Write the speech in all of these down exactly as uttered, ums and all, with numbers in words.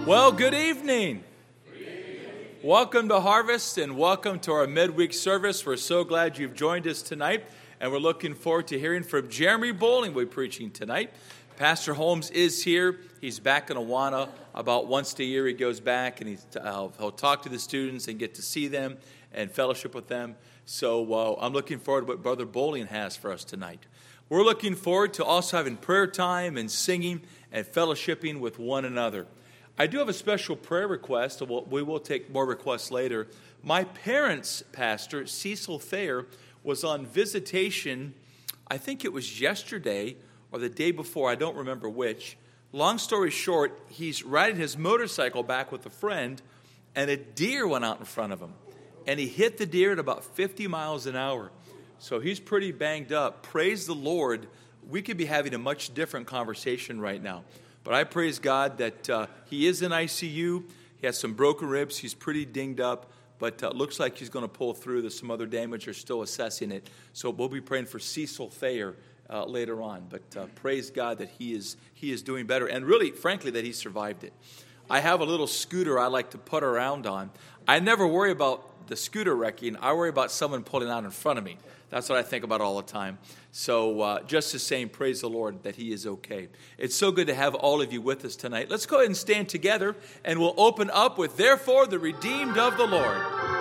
Well, good evening. Good evening. Welcome to Harvest and welcome to our midweek service. We're so glad you've joined us tonight, and we're looking forward to hearing from Jeremy Bowling. We're preaching tonight. Pastor Holmes is here. He's back in Awana. About once a year he goes back, and he's, uh, he'll talk to the students and get to see them and fellowship with them. So uh, I'm looking forward to what Brother Bowling has for us tonight. We're looking forward to also having prayer time and singing and fellowshipping with one another. I do have a special prayer request. We will take more requests later. My parents' pastor, Cecil Thayer, was on visitation, I think it was yesterday or the day before, I don't remember which. Long story short, he's riding his motorcycle back with a friend, and a deer went out in front of him. And he hit the deer at about fifty miles an hour. So he's pretty banged up. Praise the Lord. We could be having a much different conversation right now. But I praise God that uh, he is in I C U. He has some broken ribs. He's pretty dinged up, but uh, looks like he's going to pull through. There's some other damage. They're still assessing it. So we'll be praying for Cecil Thayer uh, later on. But uh, praise God that he is he is doing better, and really, frankly, that he survived it. I have a little scooter I like to putt around on. I never worry about the scooter wrecking. I worry about someone pulling out in front of me. That's what I think about all the time. So uh, just the same, praise the Lord that he is okay. It's so good to have all of you with us tonight. Let's go ahead and stand together, and we'll open up with, Therefore, the Redeemed of the Lord.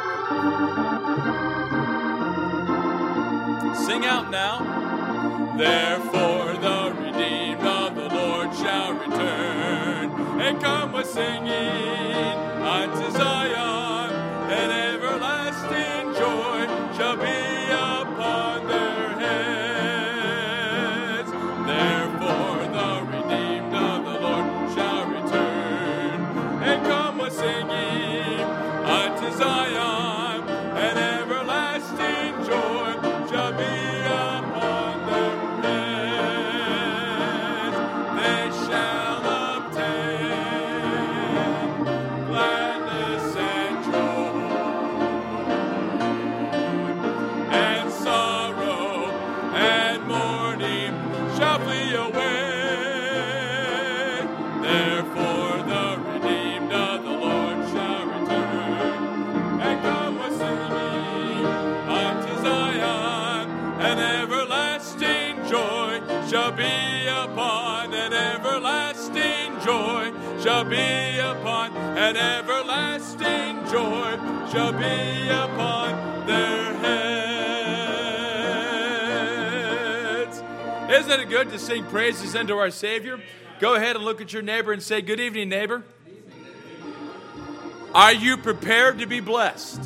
Sing out now. Therefore, the redeemed of the Lord shall return, and come with singing unto Zion, and everlasting joy shall be upon their heads. Therefore the redeemed of the Lord shall return, and come with singing unto Zion, and everlasting joy shall be upon their heads. They shall obtain gladness and joy, and sorrow and mourning shall flee away. Therefore the redeemed of the Lord shall return, and come with singing unto Zion, and everlasting joy shall be upon, and everlasting joy shall be upon, and everlasting joy shall be upon their heads. Isn't it good to sing praises unto our Savior? Go ahead and look at your neighbor and say, good evening, neighbor. Are you prepared to be blessed?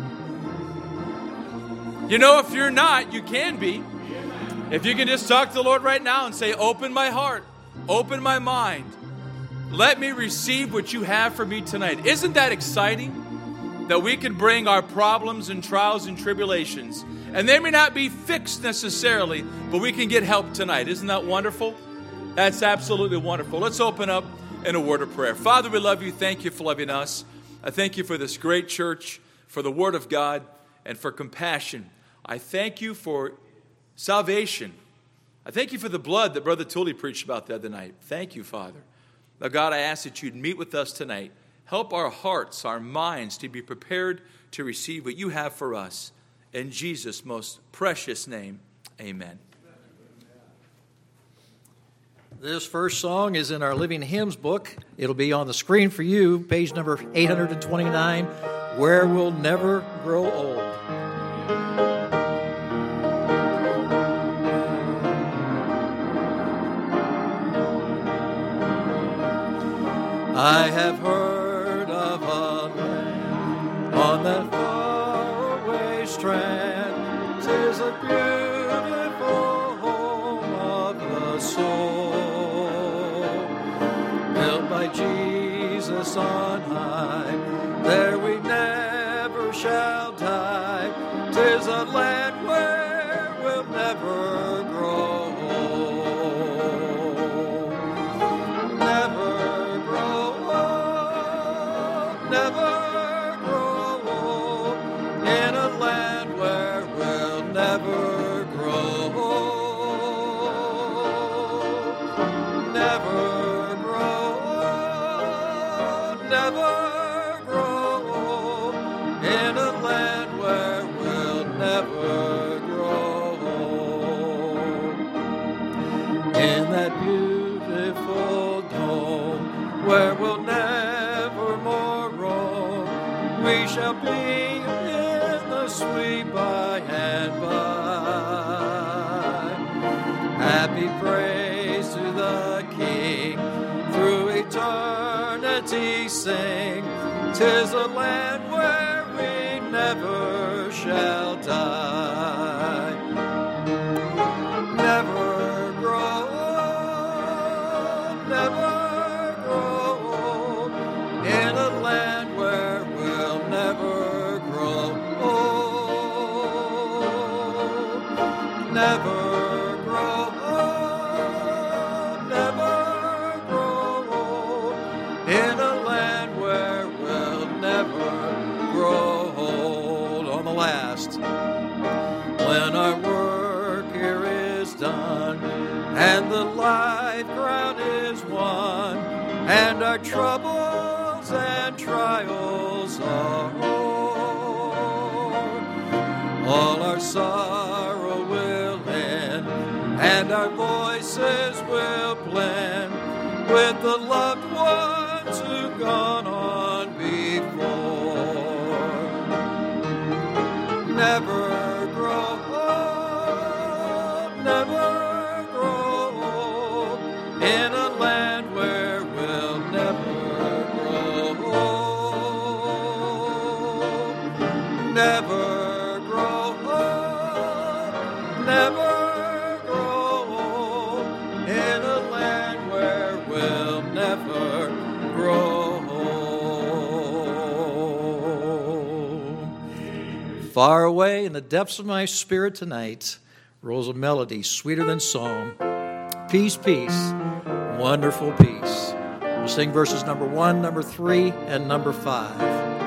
You know, if you're not, you can be. If you can just talk to the Lord right now and say, open my heart, open my mind. Let me receive what you have for me tonight. Isn't that exciting? That we can bring our problems and trials and tribulations, and they may not be fixed necessarily, but we can get help tonight. Isn't that wonderful? That's absolutely wonderful. Let's open up in a word of prayer. Father, we love you. Thank you for loving us. I thank you for this great church, for the word of God, and for compassion. I thank you for salvation. I thank you for the blood that Brother Tully preached about the other night. Thank you, Father. Now, God, I ask that you'd meet with us tonight. Help our hearts, our minds to be prepared to receive what you have for us. In Jesus' most precious name, amen. This first song is in our Living Hymns book. It'll be on the screen for you, page number eight hundred twenty-nine, Where We'll Never Grow Old. I have heard of a land on that faraway strand. 'Tis a beautiful home of the soul, built by Jesus on high. There we never shall die. 'Tis a land where we'll never grow old. Never never grow old in a land where we'll never grow old. Never grow old, that beautiful dome where we'll never more roam. We shall be in the sweet by and by. Happy praise to the King, through eternity sing. 'Tis a land where we never shall die. Never grow old, never grow old, in a land where we'll never grow old. Never grow old, never grow old, in a land where we'll never grow old. On the last, when our work here is done, and the life ground is won, and our troubles and trials are o'er, all our sorrow will end, and our voices will blend with the loved ones who've gone on before. Never grow old, never grow old, in a land where we'll never grow old. Never grow old, never grow old, in a land where we'll never grow old. Far away in the depths of my spirit tonight rolls a melody sweeter than song. Peace, peace, wonderful peace. We'll sing verses number one, number three, and number five.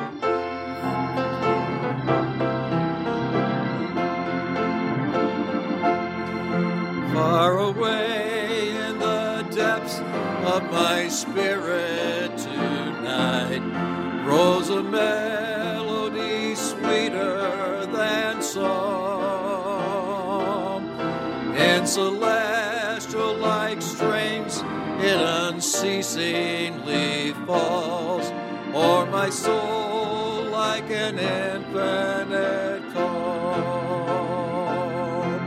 Far away in the depths of my spirit tonight rolls a melody sweeter than song. In celestial like strings it unceasingly falls, o'er my soul like an infinite calm.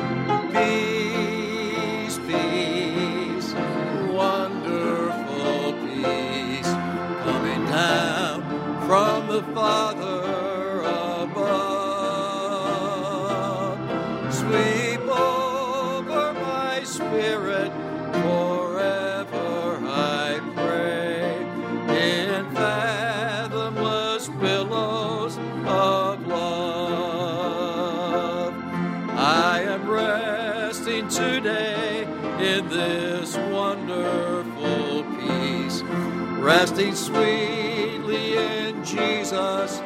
Peace, peace, wonderful peace, coming down from the Father above. Sweep over my spirit forever, I pray, in fathomless billows of love. I am resting today in this wonderful peace, resting sweetly in Jesus'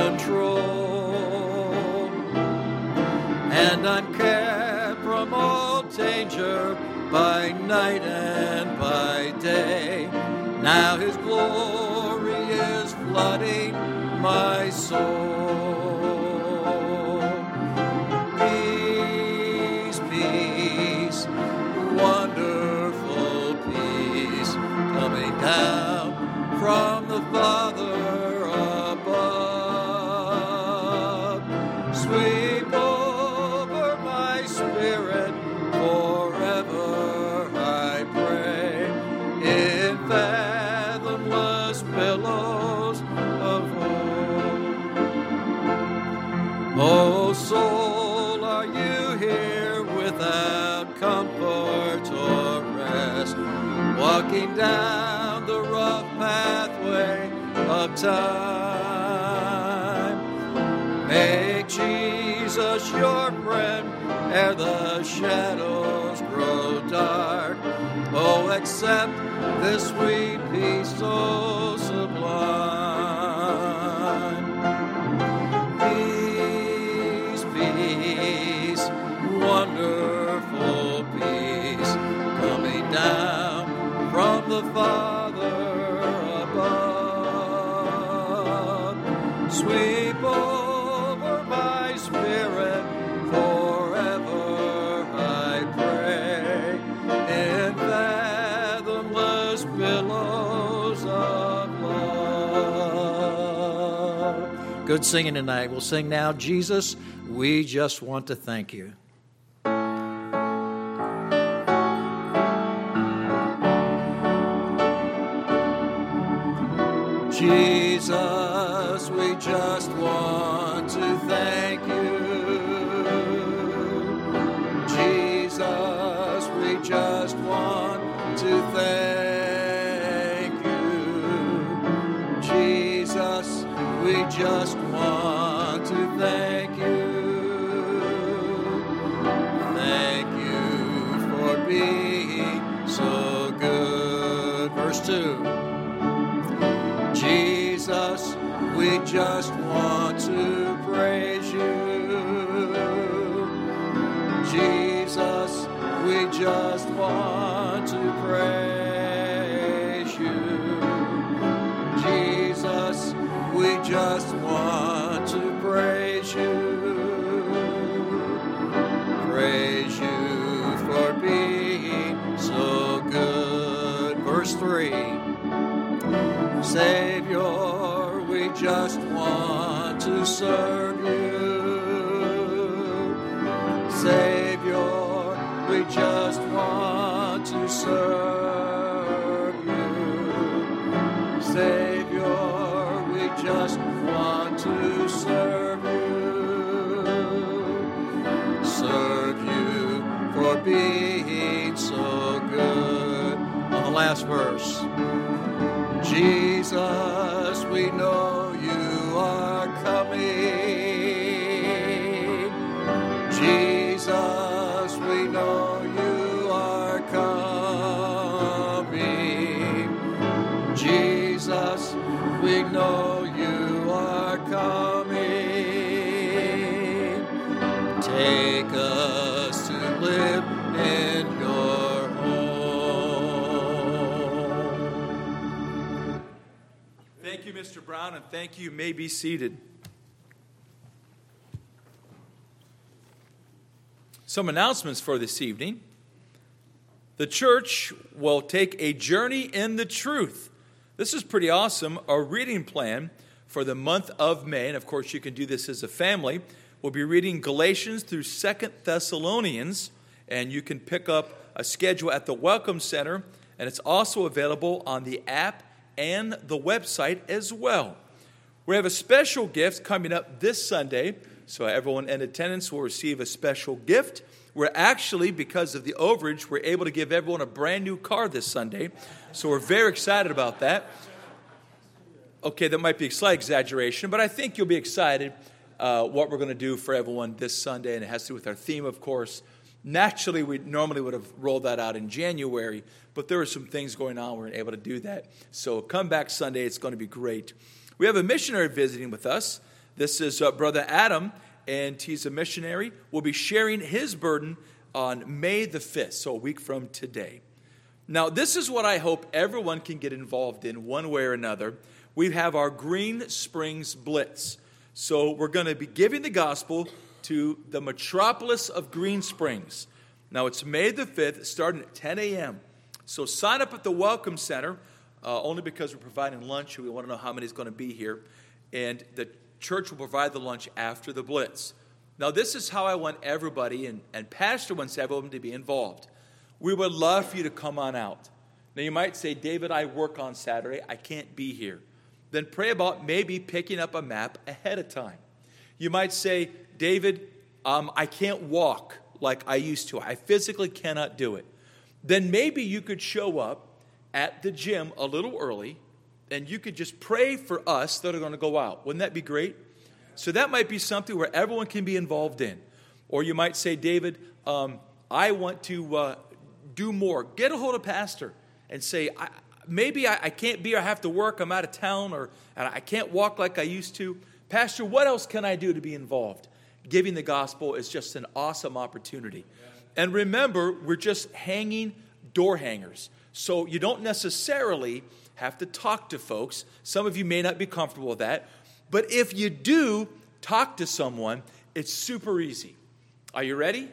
control. And I'm kept from all danger by night and by day. Now his glory is flooding my soul. Peace, peace, wonderful peace, coming down from the Father above. Sweep over my spirit forever, I pray, in fathomless billows of hope. Oh soul, are you here without comfort or rest, walking down the rough pathway of time? Make Jesus your friend ere the shadows grow dark. Oh, accept this sweet peace so sublime. Peace, peace, wonderful peace, coming down from the Father above. Sweep over my spirit forever, I pray, in Good singing tonight. We'll sing now, Jesus, we just want to thank you. Jesus, we just want to thank you. Jesus, we just want to thank you. Jesus, we just want to thank you. Thank you for being so good. Verse two. Jesus, we just want to praise you. Jesus, we just want to praise you. Jesus, we just want to praise you. Praise you for being so good. Verse three. Savior, we just want to serve you. Savior, we just want to serve you. Savior, we just want to serve you. Serve you for being so good. On the last verse. Jesus, we know you are coming. Jesus, we know you are coming. Jesus, we know you are coming. Take us to live in your home. Thank you, Mister Brown, and thank you. You may be seated. Some announcements for this evening. The church will take a journey in the truth. This is pretty awesome. Our reading plan for the month of May, and of course you can do this as a family, we'll be reading Galatians through Second Thessalonians, and you can pick up a schedule at the Welcome Center, and it's also available on the app and the website as well. We have a special gift coming up this Sunday, so everyone in attendance will receive a special gift. We're actually, because of the overage, we're able to give everyone a brand new car this Sunday, so we're very excited about that. Okay, that might be a slight exaggeration, but I think you'll be excited uh, what we're going to do for everyone this Sunday, and it has to do with our theme, of course. Naturally, we normally would have rolled that out in January, but there were some things going on. We weren't able to do that. So come back Sunday. It's going to be great. We have a missionary visiting with us. This is uh, Brother Adam, and he's a missionary. We'll be sharing his burden on May the fifth, so a week from today. Now, this is what I hope everyone can get involved in one way or another. We have our Green Springs Blitz. So we're going to be giving the gospel to the metropolis of Green Springs. Now, it's May the fifth, starting at ten a.m. So sign up at the Welcome Center, uh, only because we're providing lunch, and we want to know how many is going to be here. And the church will provide the lunch after the Blitz. Now, this is how I want everybody, and, and Pastor wants everyone to be involved. We would love for you to come on out. Now, you might say, David, I work on Saturday. I can't be here. Then pray about maybe picking up a map ahead of time. You might say, David, um, I can't walk like I used to. I physically cannot do it. Then maybe you could show up at the gym a little early, and you could just pray for us that are going to go out. Wouldn't that be great? So that might be something where everyone can be involved in. Or you might say, David, um, I want to uh, do more. Get a hold of Pastor and say, I, maybe I, I can't be, I have to work, I'm out of town, or and I can't walk like I used to. Pastor, what else can I do to be involved? Giving the gospel is just an awesome opportunity. And remember, we're just hanging door hangers. So you don't necessarily have to talk to folks. Some of you may not be comfortable with that. But if you do talk to someone, it's super easy. Are you ready?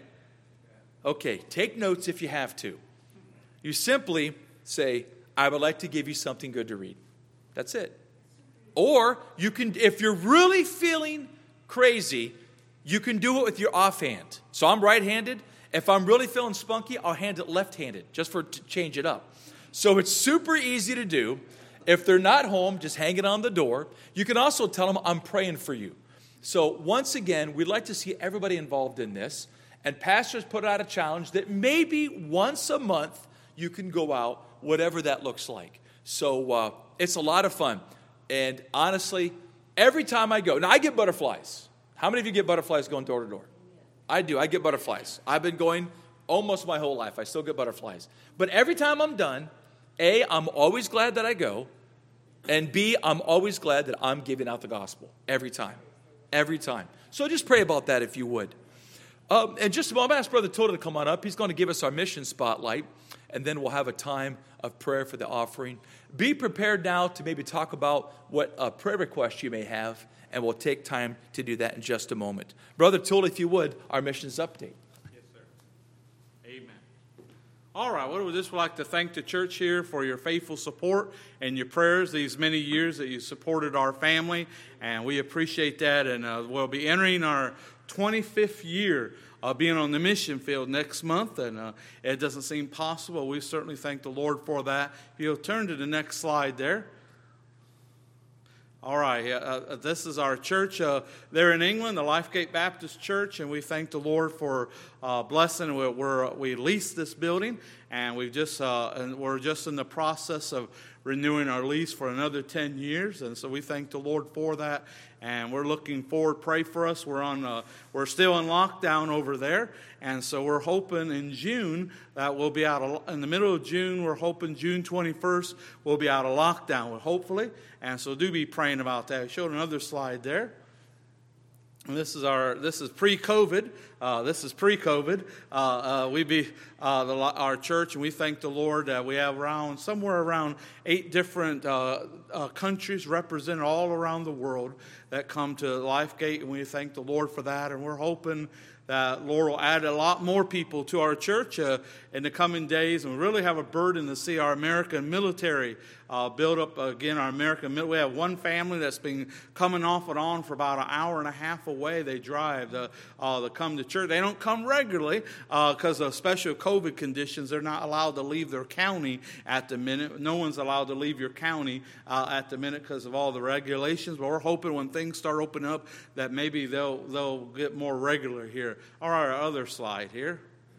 Okay, take notes if you have to. You simply say, I would like to give you something good to read. That's it. Or you can, if you're really feeling crazy, you can do it with your offhand. So I'm right-handed. If I'm really feeling spunky, I'll hand it left-handed, just for to change it up. So it's super easy to do. If they're not home, just hang it on the door. You can also tell them, I'm praying for you. So once again, we'd like to see everybody involved in this. And pastors put out a challenge that maybe once a month you can go out, whatever that looks like. So uh, it's a lot of fun. And honestly, every time I go, now I get butterflies. How many of you get butterflies going door to door? I do. I get butterflies. I've been going almost my whole life. I still get butterflies. But every time I'm done, A, I'm always glad that I go. And B, I'm always glad that I'm giving out the gospel. Every time. Every time. So just pray about that if you would. Um, and just a moment, I'm going to ask Brother Toto to come on up. He's going to give us our mission spotlight. And then we'll have a time of prayer for the offering. Be prepared now to maybe talk about what uh, prayer requests you may have. And we'll take time to do that in just a moment. Brother Toto, if you would, our missions update. Yes, sir. Amen. All right, well, we'd just like to thank the church here for your faithful support and your prayers these many years that you supported our family, and we appreciate that. And uh, we'll be entering our twenty-fifth year of being on the mission field next month, and uh, it doesn't seem possible. We certainly thank the Lord for that. If you'll turn to the next slide there. All right, uh, this is our church uh, there in England, the Lifegate Baptist Church, and we thank the Lord for uh, blessing. We're, we're, we leased this building, and we've just uh, and we're just in the process of renewing our lease for another ten years, and so we thank the Lord for that. And we're looking forward. Pray for us. We're on. Uh, we're still in lockdown over there, and so we're hoping in June that we'll be out of, in the middle of June. We're hoping June twenty-first we'll be out of lockdown, hopefully. And so do be praying about that. I showed another slide there. And this is our. This is pre-COVID. Uh, this is pre-COVID. Uh, uh, we be uh, the, our church, and we thank the Lord that we have around somewhere around eight different uh, uh, countries represented all around the world that come to Lifegate, and we thank the Lord for that. And we're hoping that Lord will add a lot more people to our church uh, in the coming days, and we really have a burden to see our American military uh, build up again. Our American military. We have one family that's been coming off and on for about an hour and a half away. They drive to, uh, to come to church. They don't come regularly because uh, of special COVID conditions. They're not allowed to leave their county at the minute. No one's allowed to leave your county uh, at the minute because of all the regulations. But we're hoping when things start opening up that maybe they'll they'll get more regular here. All right, our other slide here.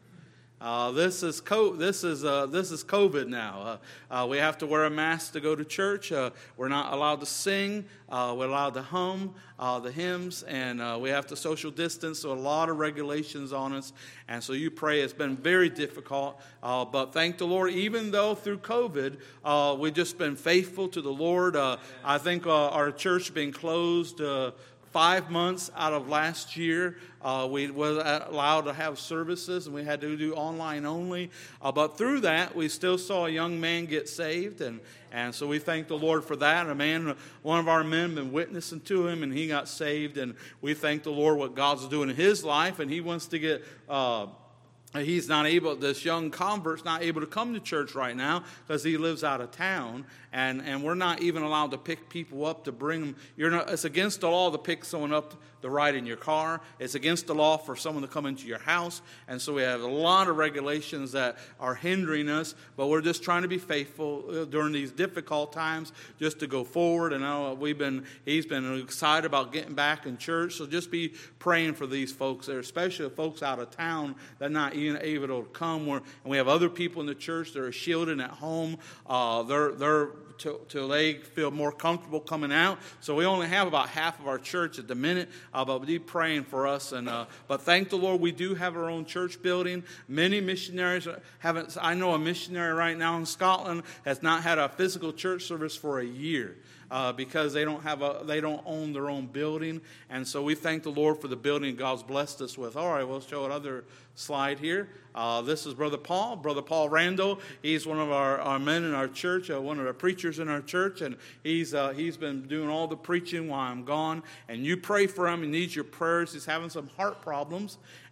Uh, this is co- this is uh, this is COVID now. Uh, uh, we have to wear a mask to go to church. Uh, we're not allowed to sing. Uh, we're allowed to hum uh, the hymns, and uh, we have to social distance. So a lot of regulations on us. And so you pray. It's been very difficult, uh, but thank the Lord. Even though through COVID, uh, we've just been faithful to the Lord. Uh, I think uh, our church being closed Uh, Five months out of last year, uh, we were allowed to have services, and we had to do online only. Uh, but through that, we still saw a young man get saved, and, and so we thank the Lord for that. A man, one of our men, been witnessing to him, and he got saved, and we thank the Lord what God's doing in his life, and he wants to get. Uh, He's not able, this young convert's not able to come to church right now because he lives out of town, and, and we're not even allowed to pick people up to bring them. You're not, it's against the law to pick someone up to ride in your car. It's against the law for someone to come into your house, and so we have a lot of regulations that are hindering us, but we're just trying to be faithful during these difficult times just to go forward. And uh, we've been, he's been excited about getting back in church, so just be praying for these folks there, especially the folks out of town that are not able to come. And we have other people in the church that are shielding at home. Uh, they're they're till, till they feel more comfortable coming out. So we only have about half of our church at the minute, uh, but be praying for us. And uh, but thank the Lord, we do have our own church building. Many missionaries haven't. I know a missionary right now in Scotland has not had a physical church service for a year. Uh, because they don't have a, they don't own their own building, and so we thank the Lord for the building God's blessed us with. All right, we'll show another slide here. Uh, this is Brother Paul, Brother Paul Randall. He's one of our, our men in our church, uh, one of the preachers in our church, and he's uh, he's been doing all the preaching while I'm gone. And you pray for him; he needs your prayers. He's having some heart problems,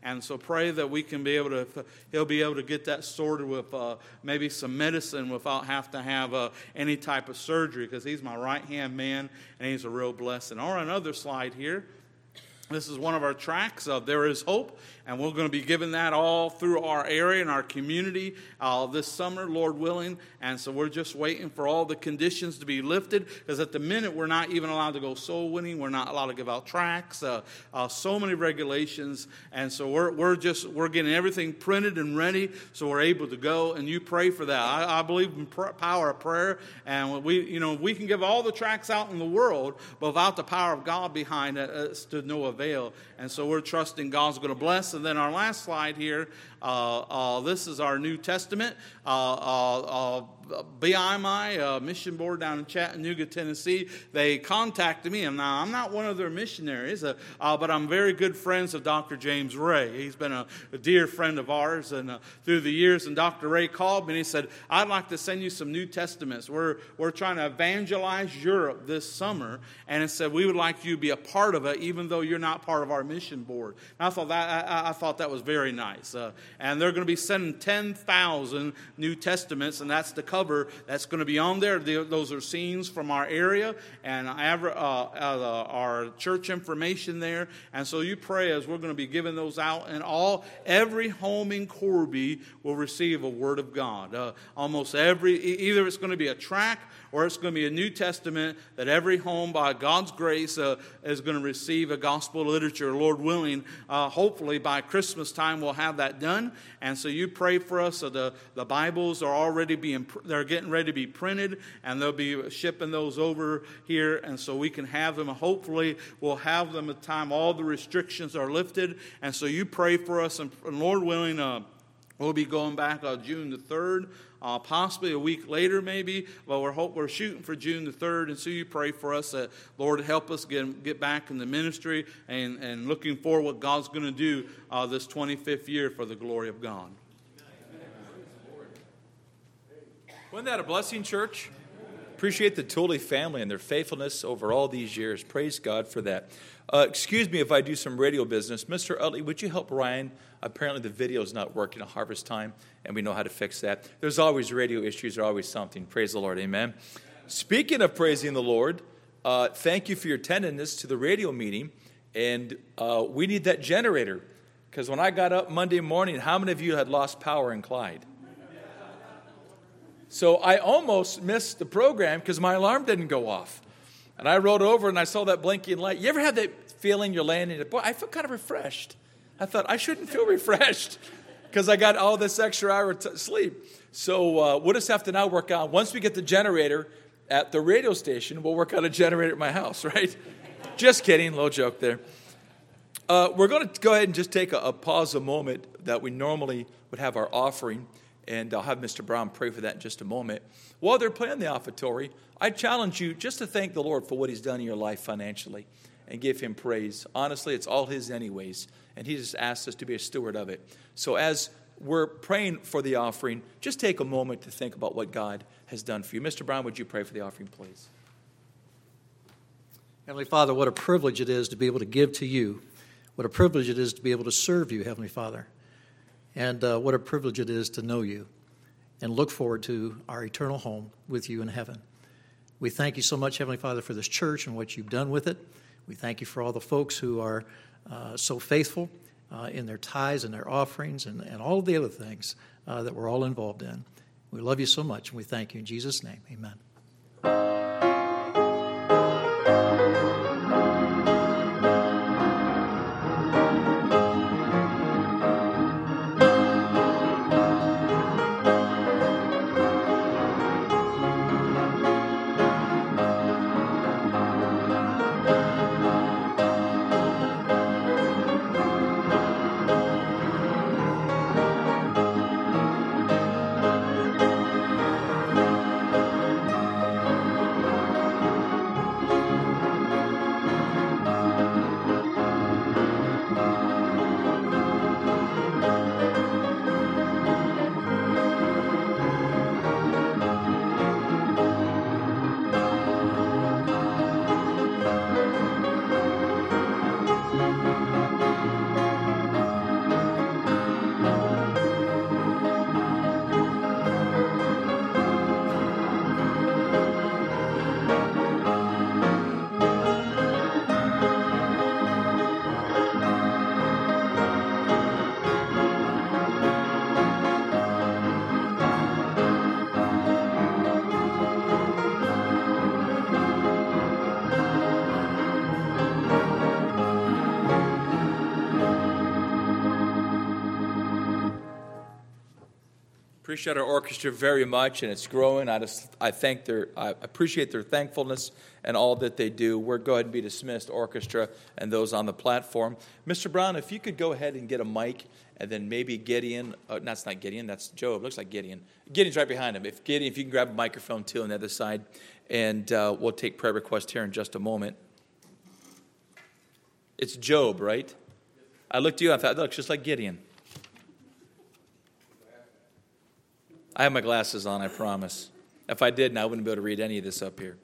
And so pray that we can be able to, he'll be able to get that sorted with uh, maybe some medicine without have to have uh, any type of surgery, because he's my right-hand man, and he's a real blessing. All right, another slide here. This is one of our tracks of There Is Hope, and we're going to be giving that all through our area and our community uh, this summer, Lord willing. And so we're just waiting for all the conditions to be lifted, because at the minute we're not even allowed to go soul winning. We're not allowed to give out tracts. Uh, uh, so many regulations, and so we're we're just we're getting everything printed and ready, so we're able to go. And you pray for that. I, I believe in pr- power of prayer, and we you know we can give all the tracts out in the world, but without the power of God behind it, it's to no avail. And so we're trusting God's going to bless. And then our last slide here, uh, uh, this is our New Testament. Uh, uh, uh, B I M I, uh, mission board down in Chattanooga, Tennessee, they contacted me. And now I'm not one of their missionaries, uh, uh, but I'm very good friends of Doctor James Ray. He's been a, a dear friend of ours and uh, through the years. And Doctor Ray called me and he said, I'd like to send you some New Testaments. We're, we're trying to evangelize Europe this summer. And it said, we would like you to be a part of it, even though you're not part of our mission board. And I thought that, I, I thought that was very nice. Uh, and they're going to be sending ten thousand New Testaments, and that's the cover that's going to be on there. Those are scenes from our area and uh, uh, our church information there. And so you pray as we're going to be giving those out, and all every home in Corby will receive a word of God. Uh, almost every, either it's going to be a tract or it's going to be a New Testament that every home, by God's grace, uh, is going to receive a gospel literature. Lord willing, uh, hopefully by Christmas time we'll have that done. And so you pray for us. So the, the Bibles are already being, they're getting ready to be printed, and they'll be shipping those over here, and so we can have them. Hopefully we'll have them at the time all the restrictions are lifted. And so you pray for us, and, and Lord willing, uh, we'll be going back on June the third. Uh, possibly a week later, maybe, but we're hope we're shooting for June the third. And so you pray for us that Lord help us get get back in the ministry, and and looking forward what God's going to do uh, this twenty-fifth year for the glory of God. Wasn't that a blessing, church? Appreciate the Tooley family and their faithfulness over all these years. Praise God for that. Uh, excuse me if I do some radio business. Mister Utley, would you help Ryan? Apparently the video is not working at harvest time, and we know how to fix that. There's always radio issues. There's always something. Praise the Lord. Amen. Speaking of praising the Lord, uh, thank you for your attendance to the radio meeting. And uh, we need that generator, because when I got up Monday morning, how many of you had lost power in Clyde? So I almost missed the program because my alarm didn't go off. And I rode over and I saw that blinking light. You ever had that feeling you're laying in it? Boy, I feel kind of refreshed. I thought I shouldn't feel refreshed because I got all this extra hour to sleep. So uh, we'll just have to now work on, once we get the generator at the radio station, we'll work on a generator at my house, right? Just kidding, little joke there. Uh, we're going to go ahead and just take a, a pause a moment that we normally would have our offering. And I'll have Mister Brown pray for that in just a moment. While they're playing the offertory, I challenge you just to thank the Lord for what he's done in your life financially and give him praise. Honestly, it's all his anyways, and he just asked us to be a steward of it. So as we're praying for the offering, just take a moment to think about what God has done for you. Mister Brown, would you pray for the offering, please? Heavenly Father, what a privilege it is to be able to give to you. What a privilege it is to be able to serve you, Heavenly Father. And uh, what a privilege it is to know you and look forward to our eternal home with you in heaven. We thank you so much, Heavenly Father, for this church and what you've done with it. We thank you for all the folks who are uh, so faithful uh, in their tithes and their offerings and, and all of the other things uh, that we're all involved in. We love you so much, and we thank you in Jesus' name. Amen. Appreciate our orchestra very much, and it's growing. I just I thank their I appreciate their thankfulness and all that they do. We're go ahead and be dismissed, orchestra and those on the platform. Mister Brown, if you could go ahead and get a mic, and then maybe Gideon. Uh, that's not Gideon. That's Job. Looks like Gideon. Gideon's right behind him. If Gideon, if you can grab a microphone too on the other side, and uh, we'll take prayer requests here in just a moment. It's Job, right? I looked at you. I thought, that looks just like Gideon. I have my glasses on, I promise. If I didn't, I wouldn't be able to read any of this up here.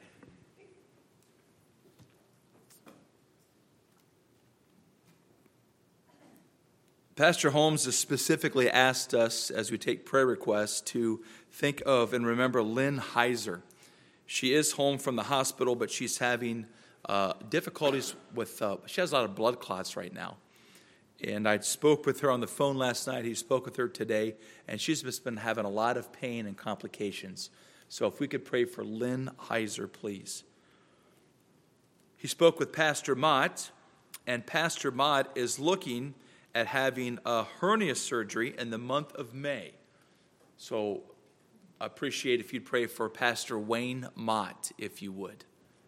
Pastor Holmes has specifically asked us, as we take prayer requests, to think of and remember Lynn Heiser. She is home from the hospital, but she's having uh, difficulties with, uh, she has a lot of blood clots right now. And I spoke with her on the phone last night. He spoke with her today, and she's just been having a lot of pain and complications. So if we could pray for Lynn Heiser, please. He spoke with Pastor Mott, and Pastor Mott is looking at having a hernia surgery in the month of May. So I appreciate if you'd pray for Pastor Wayne Mott, if you would.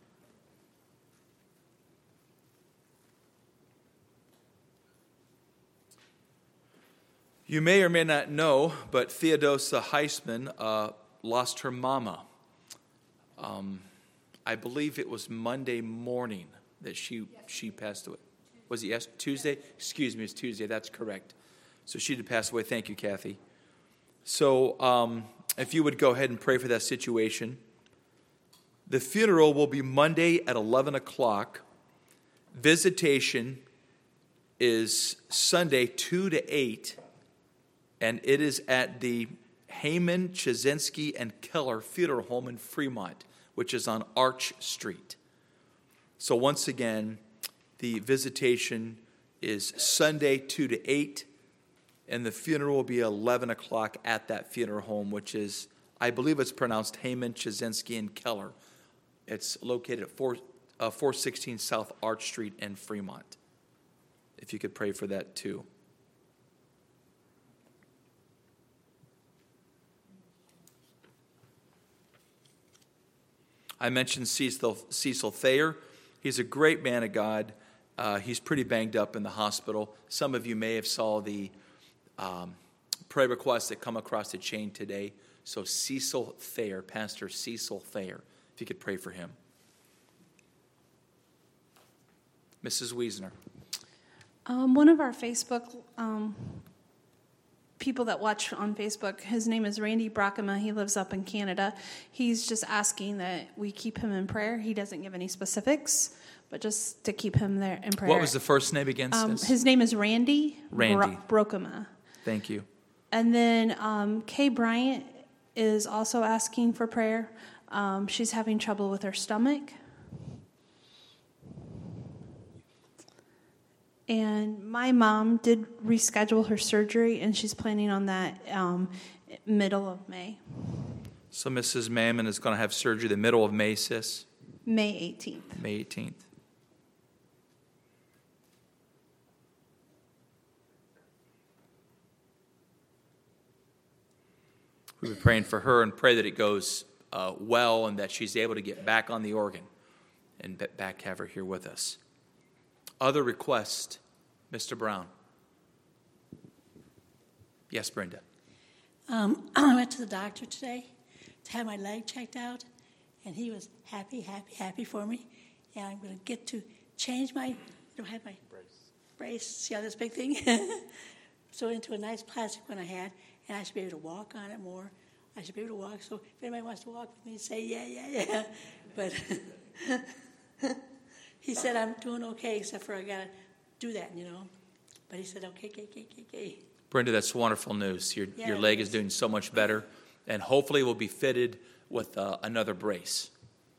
You may or may not know, but Theodosia Heisman uh, lost her mama. Um, I believe it was Monday morning that she she passed away. Was it yes Tuesday? Excuse me, it's Tuesday. That's correct. So she did pass away. Thank you, Kathy. So um, if you would go ahead and pray for that situation. The funeral will be Monday at eleven o'clock. Visitation is Sunday two to eight. And it is at the Heyman, Chazinski, and Keller Funeral Home in Fremont, which is on Arch Street. So once again, the visitation is Sunday two to eight, and the funeral will be eleven o'clock at that funeral home, which is, I believe it's pronounced Heyman, Chazinski, and Keller. It's located at four, uh, four sixteen South Arch Street in Fremont. If you could pray for that too. I mentioned Cecil, Cecil Thayer. He's a great man of God. Uh, he's pretty banged up in the hospital. Some of you may have saw the um, prayer requests that come across the chain today. So Cecil Thayer, Pastor Cecil Thayer, if you could pray for him. Missus Wiesner. Um, one of our Facebook um, people that watch on Facebook, his name is Randy Brockema. He lives up in Canada. He's just asking that we keep him in prayer. He doesn't give any specifics, but just to keep him there in prayer. What was the first name again? Um, his name is Randy, Randy. Bro- Brockema. Thank you. And then um, Kay Bryant is also asking for prayer. Um, she's having trouble with her stomach. And my mom did reschedule her surgery, and she's planning on that um, middle of May. So Missus Mammon is going to have surgery the middle of May, sis? May eighteenth. May eighteenth. We'll be praying for her and pray that it goes uh, well and that she's able to get back on the organ and back have her here with us. Other requests, Mister Brown. Yes, Brenda. Um, I went to the doctor today to have my leg checked out, and he was happy, happy, happy for me. And I'm going to get to change my, I don't have my brace. brace. See how this big thing? So into a nice plastic one I had, and I should be able to walk on it more. I should be able to walk. So if anybody wants to walk with me, say yeah, yeah, yeah. But he said I'm doing okay, except for I got to do that, you know. But he said, okay, okay, okay, okay, okay. Brenda, that's wonderful news. Your Yeah, your leg is doing so much better, and hopefully will be fitted with uh, another brace.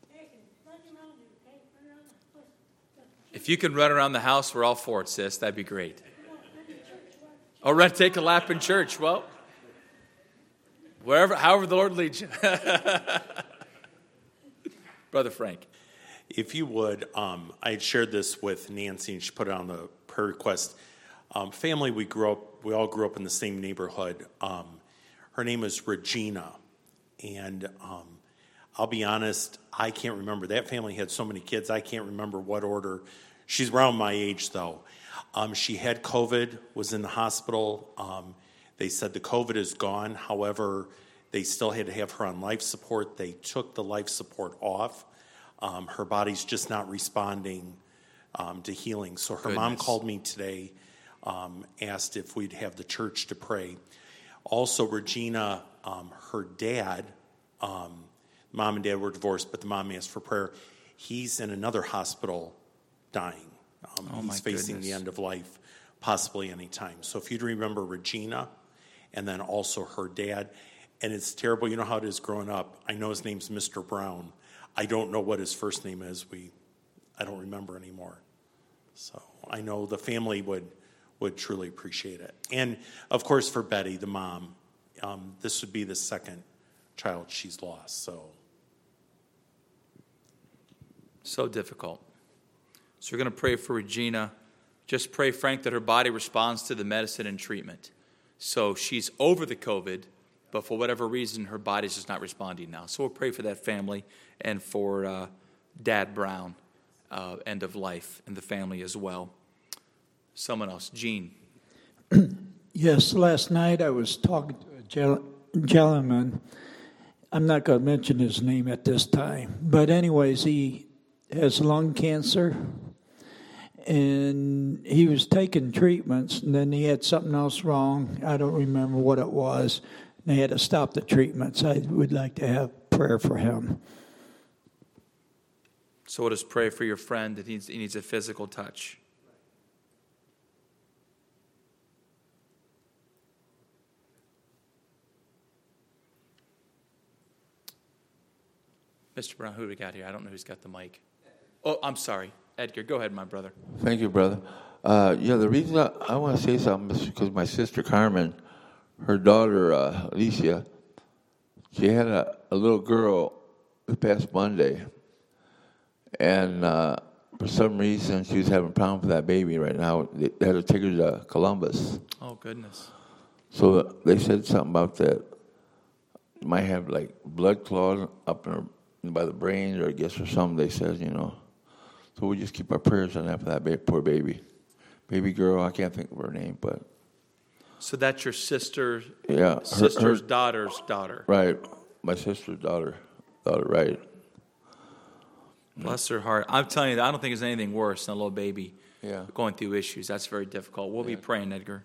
If you can run around the house, we're all for it, sis. That'd be great. Or run, take a lap in church. Well, wherever, however the Lord leads you. Brother Frank. If you would, um, I had shared this with Nancy, and she put it on the prayer request. Um, family, we grew up, we all grew up in the same neighborhood. Um, Her name is Regina. And um, I'll be honest, I can't remember. That family had so many kids, I can't remember what order. She's around my age, though. Um, she had COVID, was in the hospital. Um, they said the COVID is gone. However, they still had to have her on life support. They took the life support off. Um, her body's just not responding um, to healing. So her Goodness. mom called me today, um, asked if we'd have the church to pray. Also, Regina, um, her dad, um, mom and dad were divorced, but the mom asked for prayer. He's in another hospital dying. Um, Oh, he's my facing goodness. the end of life, possibly any time. So if you'd remember Regina, and then also her dad, and it's terrible. You know how it is growing up. I know his name's Mister Brown. I don't know what his first name is. We, I don't remember anymore. So I know the family would would truly appreciate it. And of course, for Betty, the mom, um, this would be the second child she's lost. So So difficult. So we're going to pray for Regina. Just pray, Frank, that her body responds to the medicine and treatment. So she's over the COVID, but for whatever reason, her body's just not responding now. So we'll pray for that family and for uh, Dad Brown, uh, end of life, and the family as well. Someone else, Gene. Yes, last night I was talking to a gel- gentleman. I'm not going to mention his name at this time. But anyways, he has lung cancer. And he was taking treatments, and then he had something else wrong. I don't remember what it was. And they had to stop the treatments. I would like to have prayer for him. So we'll just pray for your friend that he needs, he needs a physical touch. Mister Brown, who do we got here? I don't know who's got the mic. Oh, I'm sorry. Edgar, go ahead, my brother. Thank you, brother. Uh, yeah, the reason I, I want to say something is because my sister Carmen, her daughter uh, Alicia, she had a, a little girl this past Monday, and uh, for some reason she was having problems with that baby right now. They, they had to take her to Columbus. Oh, goodness. So they said something about that. You might have like blood clots up in her, by the brain, or I guess or something. They said, you know. So we just keep our prayers on that for that ba- poor baby, baby girl. I can't think of her name, but So that's your sister, yeah, her- sister's her- daughter's daughter. right, my sister's daughter, daughter, right. Bless her heart. I'm telling you, I don't think there's anything worse than a little baby Yeah. going through issues. That's very difficult. We'll be Yeah. praying, Edgar.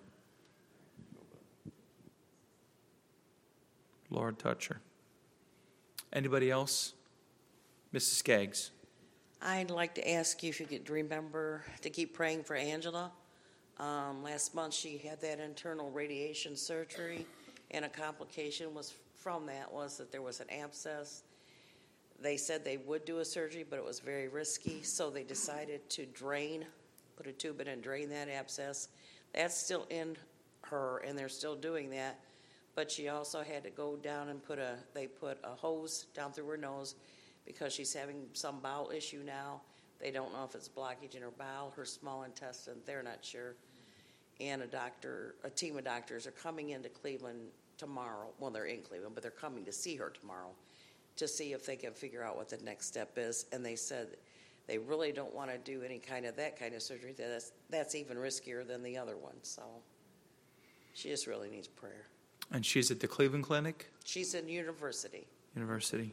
Lord, touch her. Anybody else? Missus Skaggs. I'd like to ask you if you could remember to keep praying for Angela. Um, last month she had that internal radiation surgery, and a complication was from that was that there was an abscess. They said they would do a surgery, but it was very risky, so they decided to drain, put a tube in and drain that abscess. That's still in her, and they're still doing that. But she also had to go down and put a, they put a hose down through her nose because she's having some bowel issue now. They don't know if it's blockage in her bowel, her small intestine, they're not sure. And a doctor, a team of doctors are coming into Cleveland tomorrow. Well, they're in Cleveland, but they're coming to see her tomorrow to see if they can figure out what the next step is. And they said they really don't want to do any kind of that kind of surgery. That's, that's even riskier than the other one. So she just really needs prayer. And she's at the Cleveland Clinic? She's in university. University.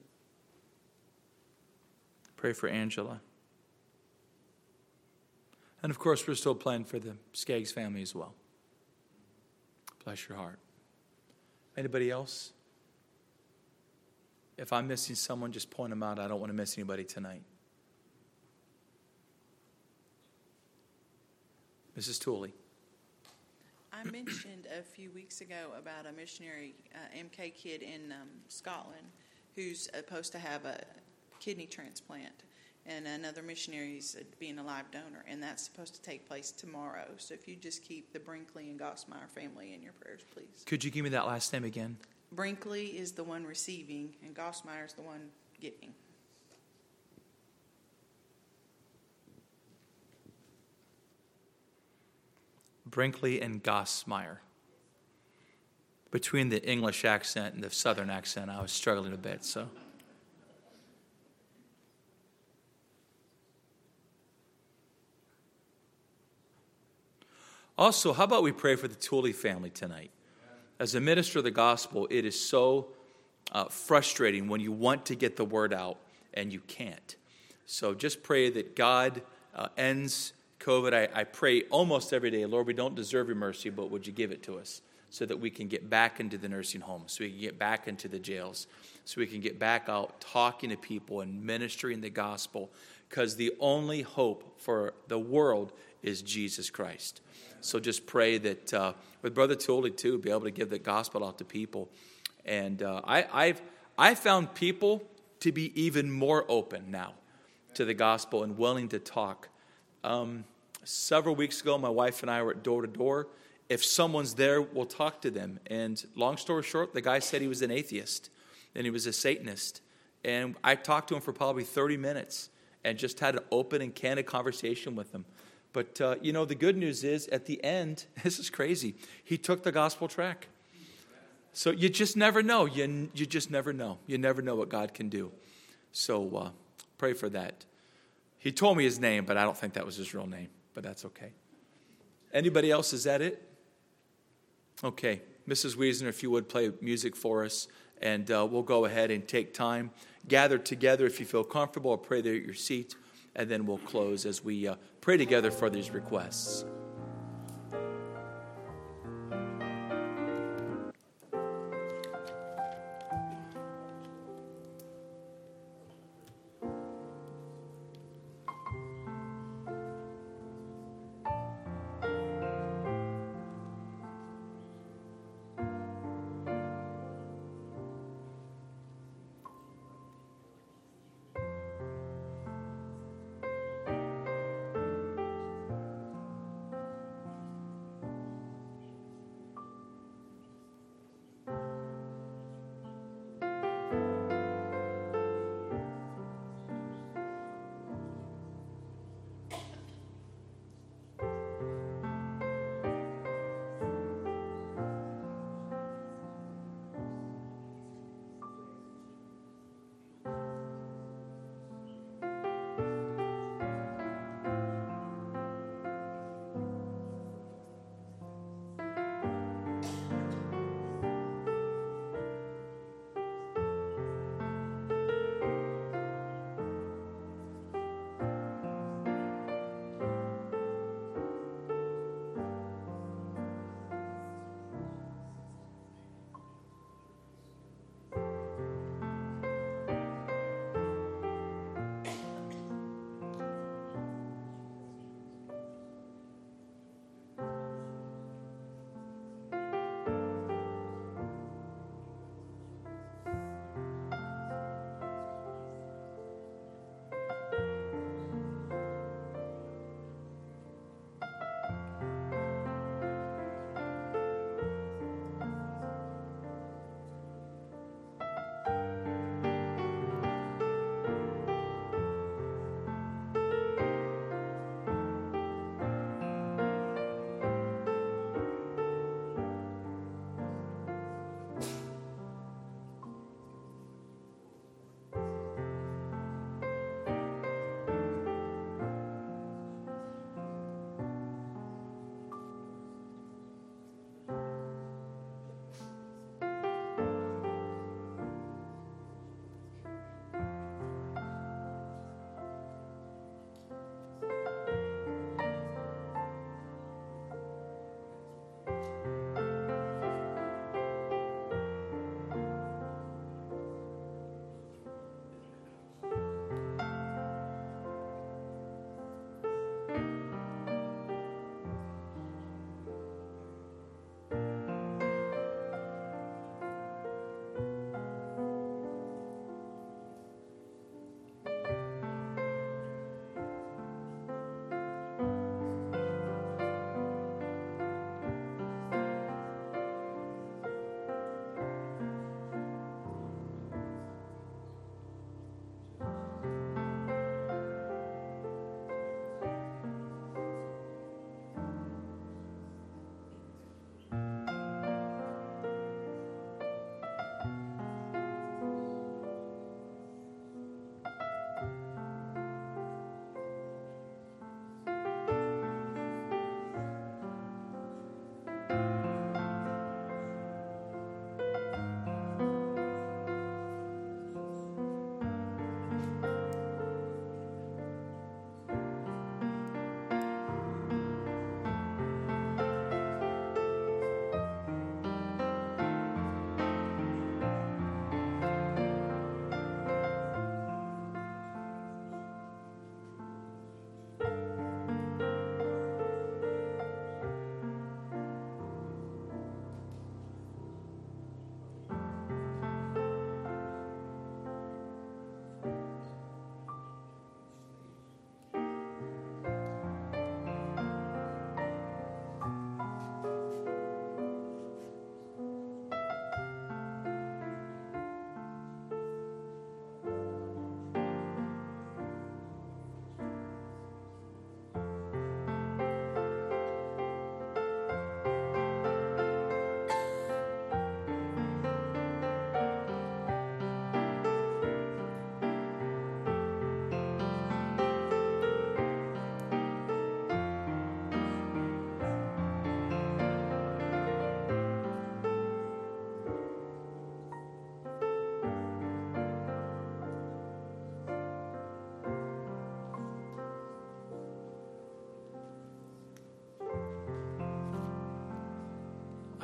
Pray for Angela. And of course, we're still praying for the Skaggs family as well. Bless your heart. Anybody else? If I'm missing someone, just point them out. I don't want to miss anybody tonight. Missus Tooley. I mentioned a few weeks ago about a missionary uh, M K kid in um, Scotland who's supposed to have a kidney transplant, and another missionary is being a live donor, and that's supposed to take place tomorrow. So if you just keep the Brinkley and Gossmeyer family in your prayers, please. Could you give me that last name again? Brinkley is the one receiving, and Gossmeyer is the one giving. Brinkley and Gossmeyer. between the English accent and the Southern accent, I was struggling a bit, so. Also, how about we pray for the Tooley family tonight? As a minister of the gospel, it is so uh, frustrating when you want to get the word out and you can't. So just pray that God uh, ends COVID. I, I pray almost every day, Lord, we don't deserve your mercy, but would you give it to us so that we can get back into the nursing homes, so we can get back into the jails, so we can get back out talking to people and ministering the gospel, because the only hope for the world is Jesus Christ. So just pray that uh, with Brother Tooley, too, be able to give the gospel out to people. And uh, I, I've I found people to be even more open now to the gospel and willing to talk. Um, several weeks ago, my wife and I were at door to door. If someone's there, we'll talk to them. And long story short, the guy said he was an atheist and he was a Satanist. And I talked to him for probably thirty minutes and just had an open and candid conversation with him. But, uh, you know, the good news is, at the end, this is crazy, he took the gospel track. So you just never know. You, you just never know. You never know what God can do. So uh, pray for that. He told me his name, but I don't think that was his real name. But that's okay. Anybody else? Is that it? Okay. Missus Wiesner, if you would play music for us, and uh, we'll go ahead and take time. Gather together if you feel comfortable, or pray there at your seat. And then we'll close as we uh, pray together for these requests.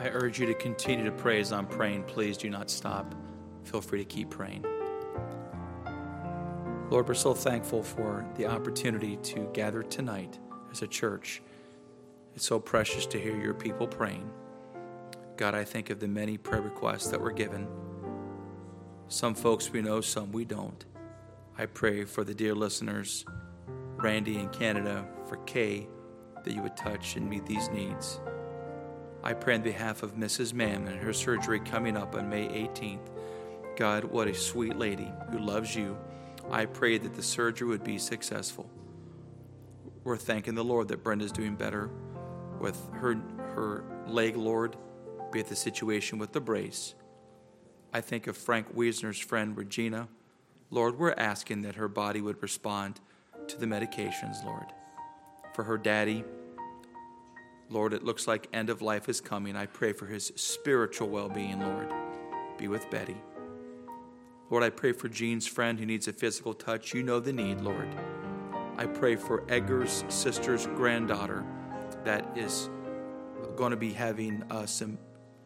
I urge you to continue to pray as I'm praying. Please do not stop. Feel free to keep praying. Lord, we're so thankful for the opportunity to gather tonight as a church. It's so precious to hear your people praying. God, I think of the many prayer requests that were given. Some folks we know, some we don't. I pray for the dear listeners, Randy in Canada, for Kay, that you would touch and meet these needs. I pray on behalf of Missus Mann and her surgery coming up on May eighteenth. God, what a sweet lady who loves you. I pray that the surgery would be successful. We're thanking the Lord that Brenda's doing better with her, her leg, Lord, be it the situation with the brace. I think of Frank Wiesner's friend, Regina. Lord, we're asking that her body would respond to the medications, Lord. For her daddy, Lord, it looks like end of life is coming. I pray for his spiritual well-being, Lord. Be with Betty. Lord, I pray for Jean's friend who needs a physical touch. You know the need, Lord. I pray for Edgar's sister's granddaughter that is going to be having uh, some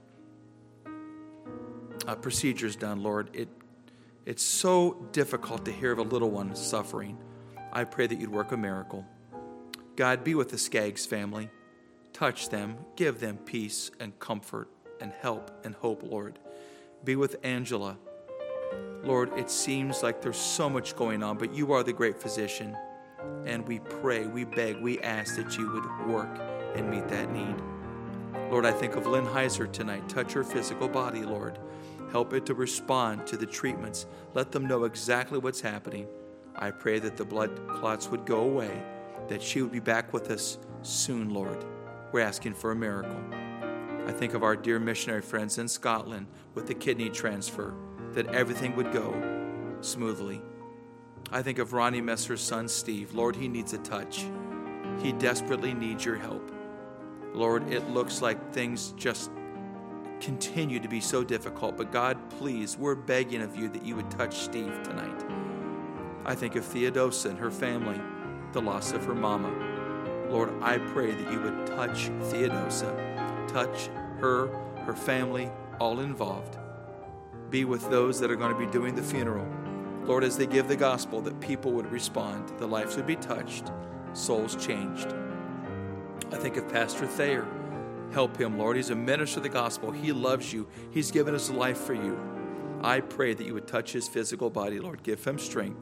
uh, procedures done, Lord. It It's so difficult to hear of a little one suffering. I pray that you'd work a miracle. God, be with the Skaggs family. Touch them, give them peace and comfort and help and hope, Lord. Be with Angela. Lord, it seems like there's so much going on, but you are the great physician. And we pray, we beg, we ask that you would work and meet that need. Lord, I think of Lynn Heiser tonight. Touch her physical body, Lord. Help it to respond to the treatments. Let them know exactly what's happening. I pray that the blood clots would go away, that she would be back with us soon, Lord. We're asking for a miracle. I think of our dear missionary friends in Scotland with the kidney transfer, that everything would go smoothly. I think of Ronnie Messer's son, Steve. Lord, he needs a touch. He desperately needs your help. Lord, it looks like things just continue to be so difficult, but God, please, we're begging of you that you would touch Steve tonight. I think of Theodosia and her family, the loss of her mama. Lord, I pray that you would touch Theodosia, touch her, her family, all involved. Be with those that are going to be doing the funeral. Lord, as they give the gospel, that people would respond, the lives would be touched, souls changed. I think of Pastor Thayer. Help him, Lord. He's a minister of the gospel. He loves you. He's given his life for you. I pray that you would touch his physical body, Lord. Give him strength.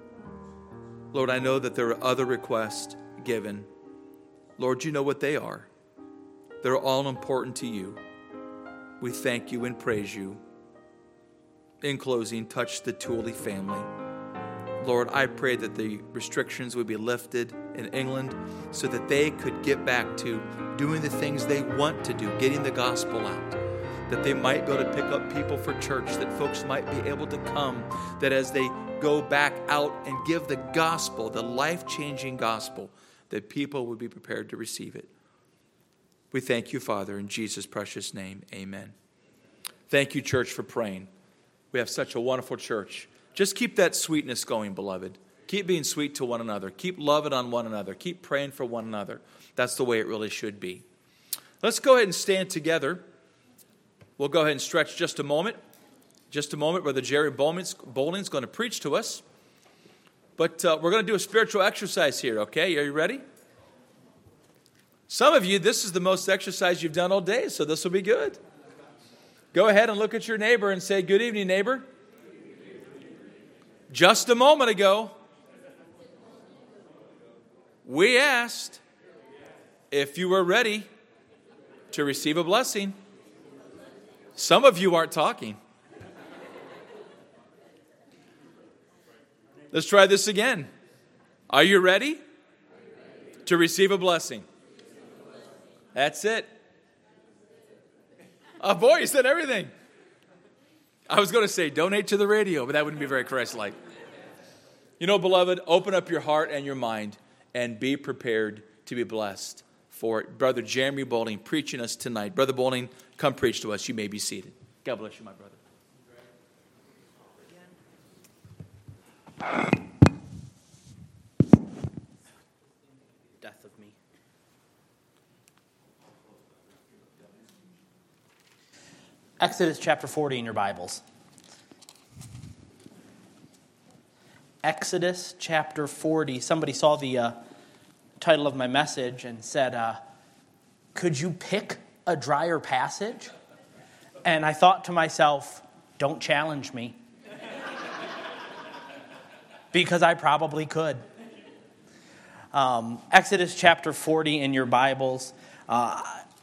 Lord, I know that there are other requests given. Lord, you know what they are. They're all important to you. We thank you and praise you. In closing, touch the Tooley family. Lord, I pray that the restrictions would be lifted in England so that they could get back to doing the things they want to do, getting the gospel out, that they might be able to pick up people for church, that folks might be able to come, that as they go back out and give the gospel, the life-changing gospel, that people would be prepared to receive it. We thank you, Father, in Jesus' precious name, amen. Thank you, church, for praying. We have such a wonderful church. Just keep that sweetness going, beloved. Keep being sweet to one another. Keep loving on one another. Keep praying for one another. That's the way it really should be. Let's go ahead and stand together. We'll go ahead and stretch just a moment. Just a moment. Brother Jerry Bowling's going to preach to us. But uh, we're going to do a spiritual exercise here, okay? Are you ready? Some of you, this is the most exercise you've done all day, so this will be good. Go ahead and look at your neighbor and say, "Good evening, neighbor." Just a moment ago, we asked if you were ready to receive a blessing. Some of you aren't talking. Let's try this again. Are you ready to receive a blessing? That's it. Oh, boy, you said everything. I was going to say donate to the radio, but that wouldn't be very Christ-like. You know, beloved, open up your heart and your mind and be prepared to be blessed for Brother Jeremy Bowling preaching us tonight. Brother Bowling, come preach to us. You may be seated. God bless you, my brother. Death of me. Exodus chapter forty in your Bibles. Exodus chapter forty. Somebody saw the uh, title of my message and said, uh, could you pick a drier passage? And I thought to myself, don't challenge me. Because I probably could. Um, Exodus chapter forty in your Bibles. Uh,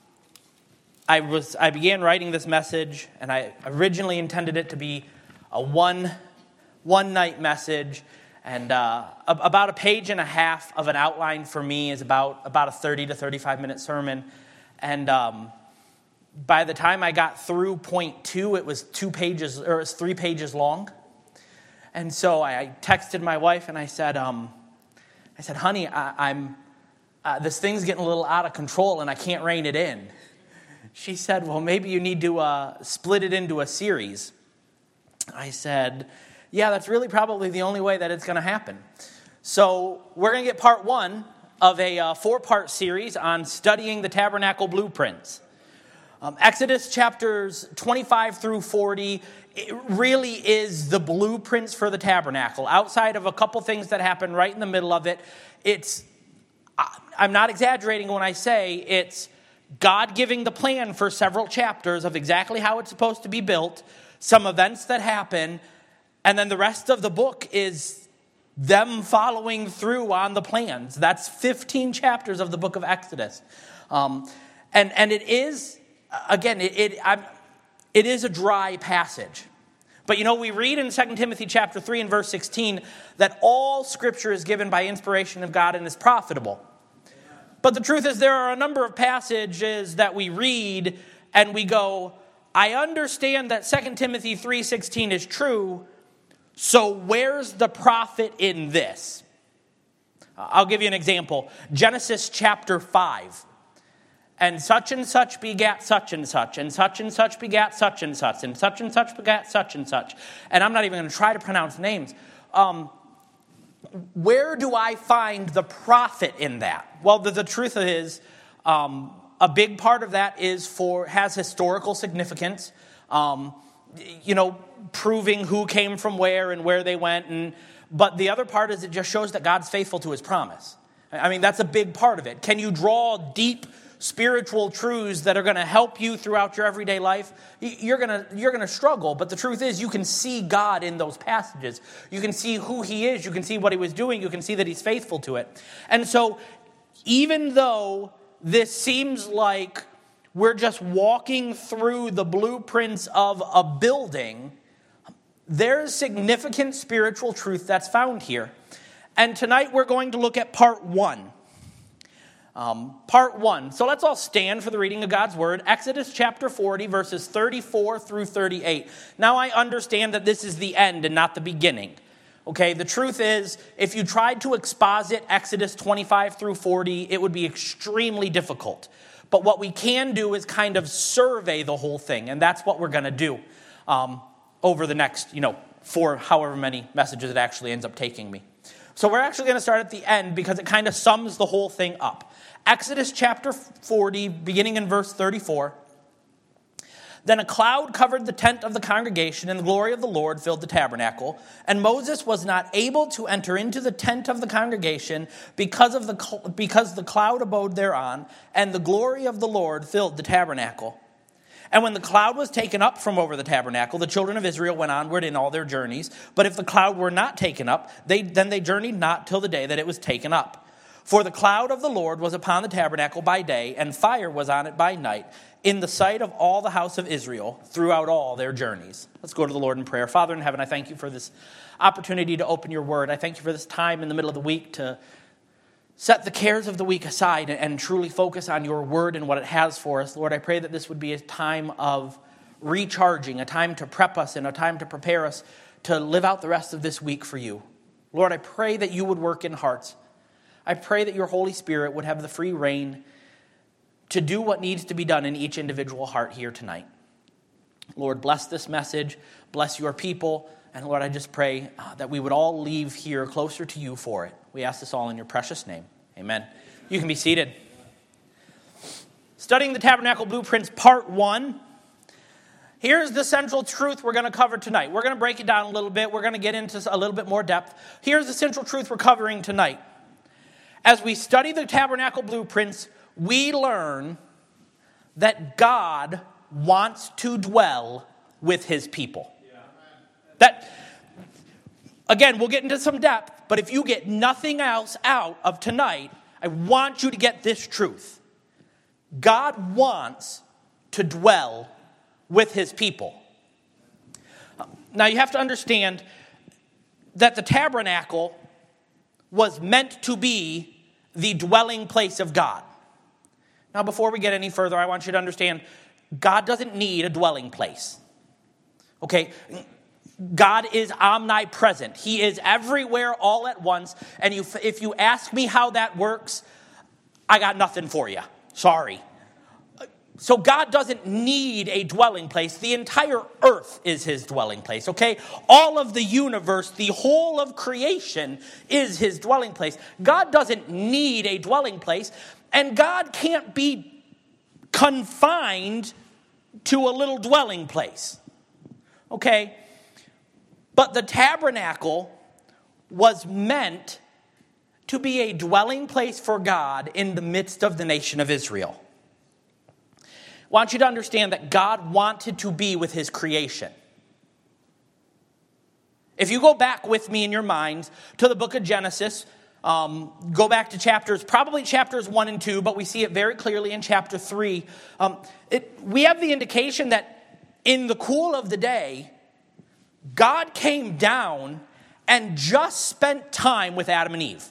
I was I began writing this message, and I originally intended it to be a one one night message, and uh, about a page and a half of an outline for me is about about a thirty to thirty-five minute sermon, and um, by the time I got through point two, it was two pages or it was three pages long, and so I texted my wife and I said, um, I said, honey, I, I'm uh, this thing's getting a little out of control, and I can't rein it in. She said, well, maybe you need to uh, split it into a series. I said, yeah, that's really probably the only way that it's going to happen. So we're going to get part one of a uh, four-part series on studying the tabernacle blueprints. Um, Exodus chapters twenty-five through forty, it really is the blueprints for the tabernacle. Outside of a couple things that happen right in the middle of it, it's, I'm not exaggerating when I say it's God giving the plan for several chapters of exactly how it's supposed to be built, some events that happen, and then the rest of the book is them following through on the plans. That's fifteen chapters of the book of Exodus. Um, and, and it is, again, it, it, I'm, it is a dry passage. But you know, we read in Second Timothy chapter three and verse sixteen that all Scripture is given by inspiration of God and is profitable. But the truth is there are a number of passages that we read and we go, I understand that Second Timothy three sixteen is true, so where's the profit in this? I'll give you an example. Genesis chapter five. And such and such begat such and such, and such and such begat such and such, and such and such begat such and such. And I'm not even going to try to pronounce names. Um, where do I find the profit in that? Well, the, the truth is, um, a big part of that is for has historical significance. Um, you know, proving who came from where and where they went. And but the other part is it just shows that God's faithful to His promise. I mean, that's a big part of it. Can you draw deep spiritual truths that are going to help you throughout your everyday life? You're going to you're going to struggle, but the truth is you can see God in those passages. You can see who He is. You can see what He was doing. You can see that He's faithful to it. And so even though this seems like we're just walking through the blueprints of a building, there's significant spiritual truth that's found here. And tonight we're going to look at part one. Um, part one. So let's all stand for the reading of God's Word. Exodus chapter forty, verses thirty-four through thirty-eight. Now I understand that this is the end and not the beginning. Okay, the truth is, if you tried to exposit Exodus twenty-five through forty, it would be extremely difficult. But what we can do is kind of survey the whole thing, and that's what we're going to do um, over the next, you know, for however many messages it actually ends up taking me. So we're actually going to start at the end because it kind of sums the whole thing up. Exodus chapter forty, beginning in verse thirty-four. Then a cloud covered the tent of the congregation, and the glory of the Lord filled the tabernacle. And Moses was not able to enter into the tent of the congregation because of the because the cloud abode thereon, and the glory of the Lord filled the tabernacle. And when the cloud was taken up from over the tabernacle, the children of Israel went onward in all their journeys. But if the cloud were not taken up, they, then they journeyed not till the day that it was taken up. For the cloud of the Lord was upon the tabernacle by day, and fire was on it by night, in the sight of all the house of Israel throughout all their journeys. Let's go to the Lord in prayer. Father in heaven, I thank you for this opportunity to open your word. I thank you for this time in the middle of the week to set the cares of the week aside and truly focus on your word and what it has for us. Lord, I pray that this would be a time of recharging, a time to prep us and a time to prepare us to live out the rest of this week for you. Lord, I pray that you would work in hearts. I pray that your Holy Spirit would have the free reign to do what needs to be done in each individual heart here tonight. Lord, bless this message, bless your people, and Lord, I just pray uh, that we would all leave here closer to you for it. We ask this all in your precious name. Amen. You can be seated. Studying the Tabernacle Blueprints, part one. Here's the central truth we're going to cover tonight. We're going to break it down a little bit. We're going to get into a little bit more depth. Here's the central truth we're covering tonight. As we study the tabernacle blueprints, we learn that God wants to dwell with his people. That, again, we'll get into some depth, but if you get nothing else out of tonight, I want you to get this truth. God wants to dwell with his people. Now you have to understand that the tabernacle was meant to be the dwelling place of God. Now before we get any further, I want you to understand God doesn't need a dwelling place. Okay? God is omnipresent. He is everywhere all at once. And you, if you ask me how that works, I got nothing for you. Sorry. So God doesn't need a dwelling place. The entire earth is his dwelling place, okay? All of the universe, the whole of creation is his dwelling place. God doesn't need a dwelling place, and God can't be confined to a little dwelling place, okay? But the tabernacle was meant to be a dwelling place for God in the midst of the nation of Israel. I want you to understand that God wanted to be with his creation. If you go back with me in your minds to the book of Genesis, um, go back to chapters, probably chapters one and two, but we see it very clearly in chapter three. Um, it, we have the indication that in the cool of the day, God came down and just spent time with Adam and Eve.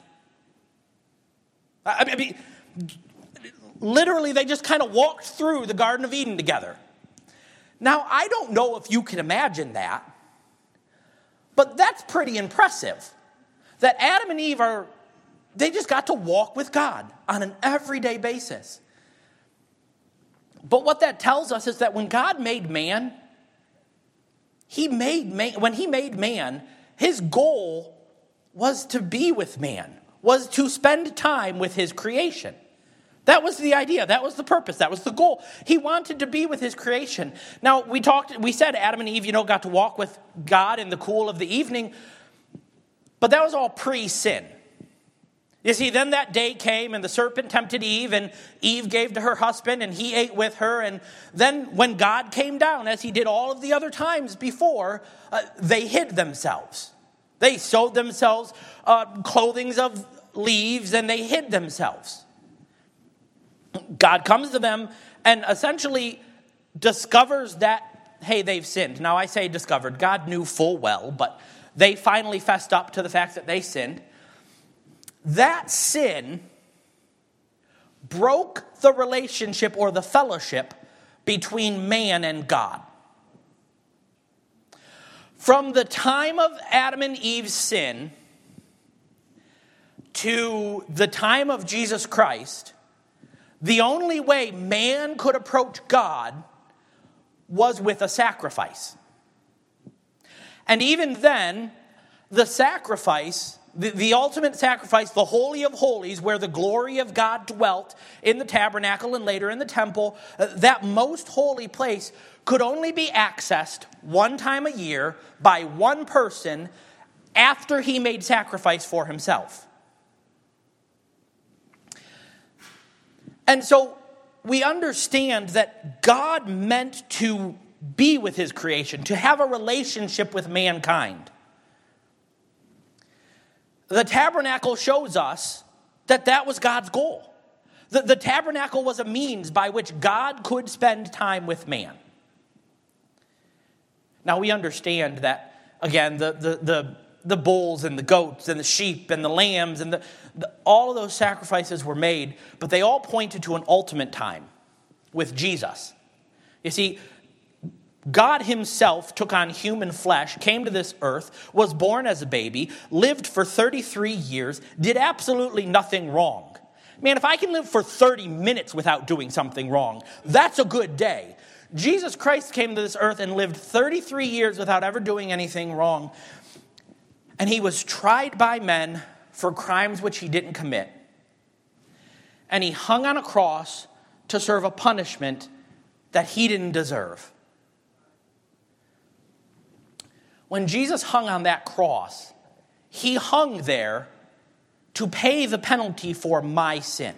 I mean, literally, they just kind of walked through the Garden of Eden together. Now, I don't know if you can imagine that, but that's pretty impressive. That Adam and Eve are, they just got to walk with God on an everyday basis. But what that tells us is that when God made man, he made man, when he made man, his goal was to be with man, was to spend time with his creation. That was the idea. That was the purpose. That was the goal. He wanted to be with his creation. Now, we talked, we said Adam and Eve, you know, got to walk with God in the cool of the evening, but that was all pre-sin. You see, then that day came and the serpent tempted Eve, and Eve gave to her husband and he ate with her. And then when God came down, as he did all of the other times before, uh, they hid themselves. They sewed themselves uh, clothings of leaves and they hid themselves. God comes to them and essentially discovers that, hey, they've sinned. Now, I say discovered. God knew full well, but they finally fessed up to the fact that they sinned. That sin broke the relationship or the fellowship between man and God. From the time of Adam and Eve's sin to the time of Jesus Christ, the only way man could approach God was with a sacrifice. And even then, the sacrifice, the, the ultimate sacrifice, the Holy of Holies, where the glory of God dwelt in the tabernacle and later in the temple, uh, that most holy place could only be accessed one time a year by one person after he made sacrifice for himself. And so we understand that God meant to be with his creation, to have a relationship with mankind. The tabernacle shows us that that was God's goal. The, the tabernacle was a means by which God could spend time with man. Now we understand that, again, the, the, the, the bulls and the goats and the sheep and the lambs and the, the, all of those sacrifices were made, but they all pointed to an ultimate time with Jesus. You see, God himself took on human flesh, came to this earth, was born as a baby, lived for thirty-three years, did absolutely nothing wrong. Man, if I can live for thirty minutes without doing something wrong, that's a good day. Jesus Christ came to this earth and lived thirty-three years without ever doing anything wrong. And he was tried by men for crimes which he didn't commit. And he hung on a cross to serve a punishment that he didn't deserve. When Jesus hung on that cross, he hung there to pay the penalty for my sin.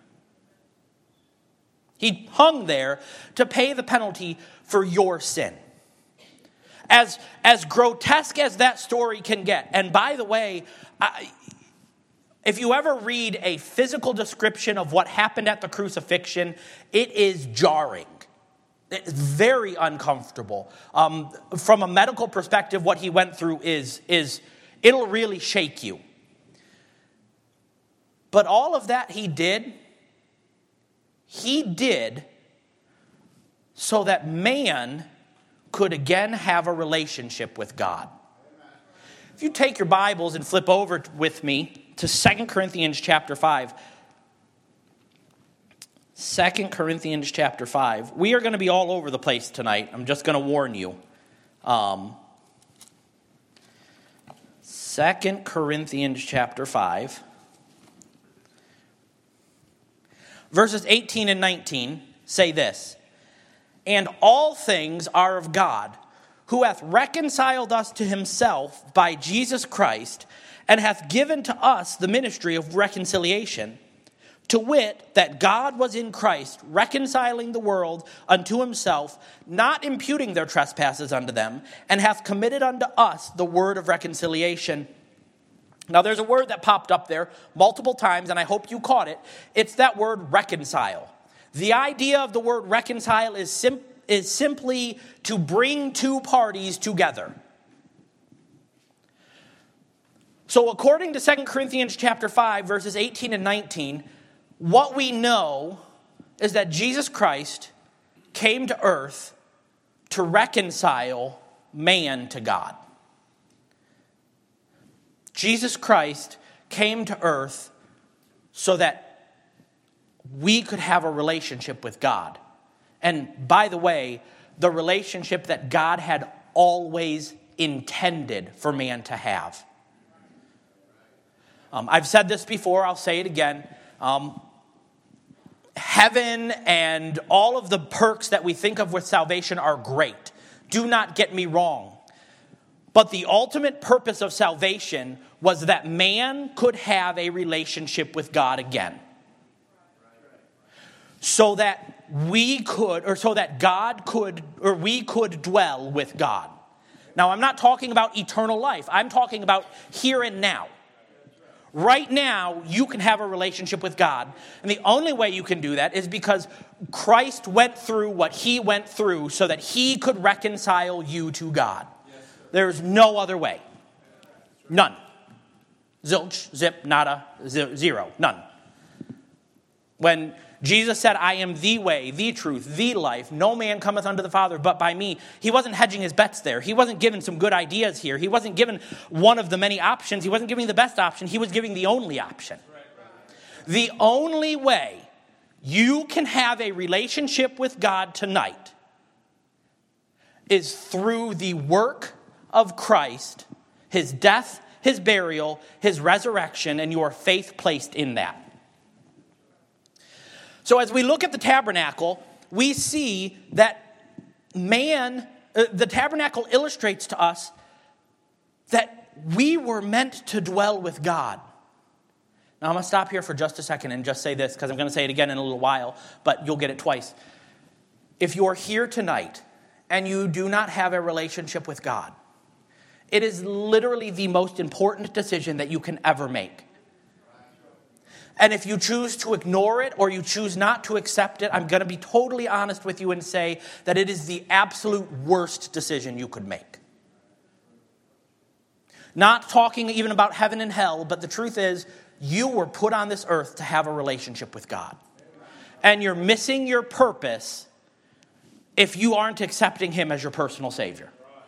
He hung there to pay the penalty for your sin. As, as grotesque as that story can get, and by the way, I, if you ever read a physical description of what happened at the crucifixion, it is jarring. It's very uncomfortable. Um, from a medical perspective, what he went through is, is it'll really shake you. But all of that he did, he did so that man could again have a relationship with God. If you take your Bibles and flip over with me to Second Corinthians chapter five. Second Corinthians chapter five. We are going to be all over the place tonight. I'm just going to warn you. Um, Second Corinthians chapter five. Verses eighteen and nineteen say this. And all things are of God, who hath reconciled us to himself by Jesus Christ, and hath given to us the ministry of reconciliation, to wit, that God was in Christ, reconciling the world unto himself, not imputing their trespasses unto them, and hath committed unto us the word of reconciliation. Now, there's a word that popped up there multiple times, and I hope you caught it. It's that word reconcile. The idea of the word reconcile is, sim- is simply to bring two parties together. So according to Second Corinthians chapter five, verses eighteen and nineteen, what we know is that Jesus Christ came to earth to reconcile man to God. Jesus Christ came to earth so that we could have a relationship with God. And by the way, the relationship that God had always intended for man to have. Um, I've said this before, I'll say it again. Um, heaven and all of the perks that we think of with salvation are great. Do not get me wrong. But the ultimate purpose of salvation was that man could have a relationship with God again. So that we could, or so that God could, or we could dwell with God. Now, I'm not talking about eternal life. I'm talking about here and now. Right now, you can have a relationship with God. And the only way you can do that is because Christ went through what he went through so that he could reconcile you to God. There's no other way. None. Zilch, zip, nada, zero. None. When Jesus said, I am the way, the truth, the life. No man cometh unto the Father but by me. He wasn't hedging his bets there. He wasn't giving some good ideas here. He wasn't giving one of the many options. He wasn't giving the best option. He was giving the only option. The only way you can have a relationship with God tonight is through the work of Christ, his death, his burial, his resurrection, and your faith placed in that. So as we look at the tabernacle, we see that man, uh, the tabernacle illustrates to us that we were meant to dwell with God. Now I'm going to stop here for just a second and just say this, because I'm going to say it again in a little while, but you'll get it twice. If you're here tonight and you do not have a relationship with God, it is literally the most important decision that you can ever make. And if you choose to ignore it or you choose not to accept it, I'm going to be totally honest with you and say that it is the absolute worst decision you could make. Not talking even about heaven and hell, but the truth is you were put on this earth to have a relationship with God. And you're missing your purpose if you aren't accepting him as your personal Savior.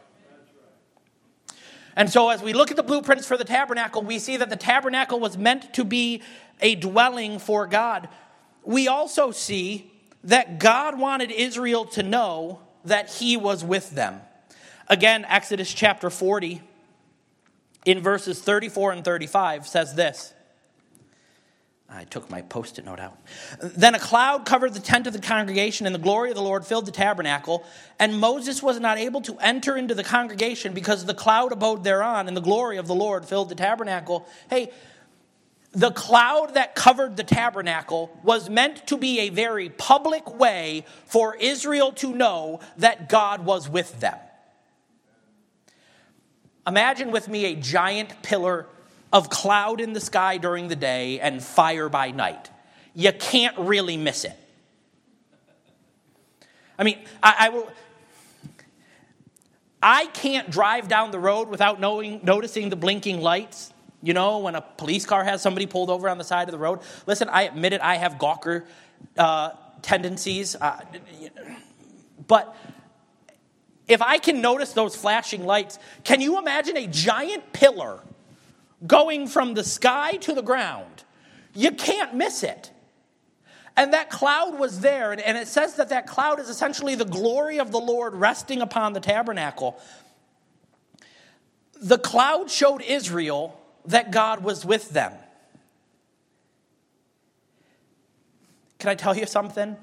And so as we look at the blueprints for the tabernacle, we see that the tabernacle was meant to be a dwelling for God. We also see that God wanted Israel to know that he was with them. Again, Exodus chapter forty, in verses thirty-four and thirty-five, says this. I took my Post-it note out. Then a cloud covered the tent of the congregation, and the glory of the Lord filled the tabernacle. And Moses was not able to enter into the congregation because the cloud abode thereon, and the glory of the Lord filled the tabernacle. Hey, the cloud that covered the tabernacle was meant to be a very public way for Israel to know that God was with them. Imagine with me a giant pillar of cloud in the sky during the day and fire by night. You can't really miss it. I mean, I, I will. I can't drive down the road without knowing, noticing the blinking lights. You know, when a police car has somebody pulled over on the side of the road. Listen, I admit it, I have gawker uh, tendencies. Uh, but if I can notice those flashing lights, can you imagine a giant pillar going from the sky to the ground? You can't miss it. And that cloud was there, and, and it says that that cloud is essentially the glory of the Lord resting upon the tabernacle. The cloud showed Israel that God was with them. Can I tell you something?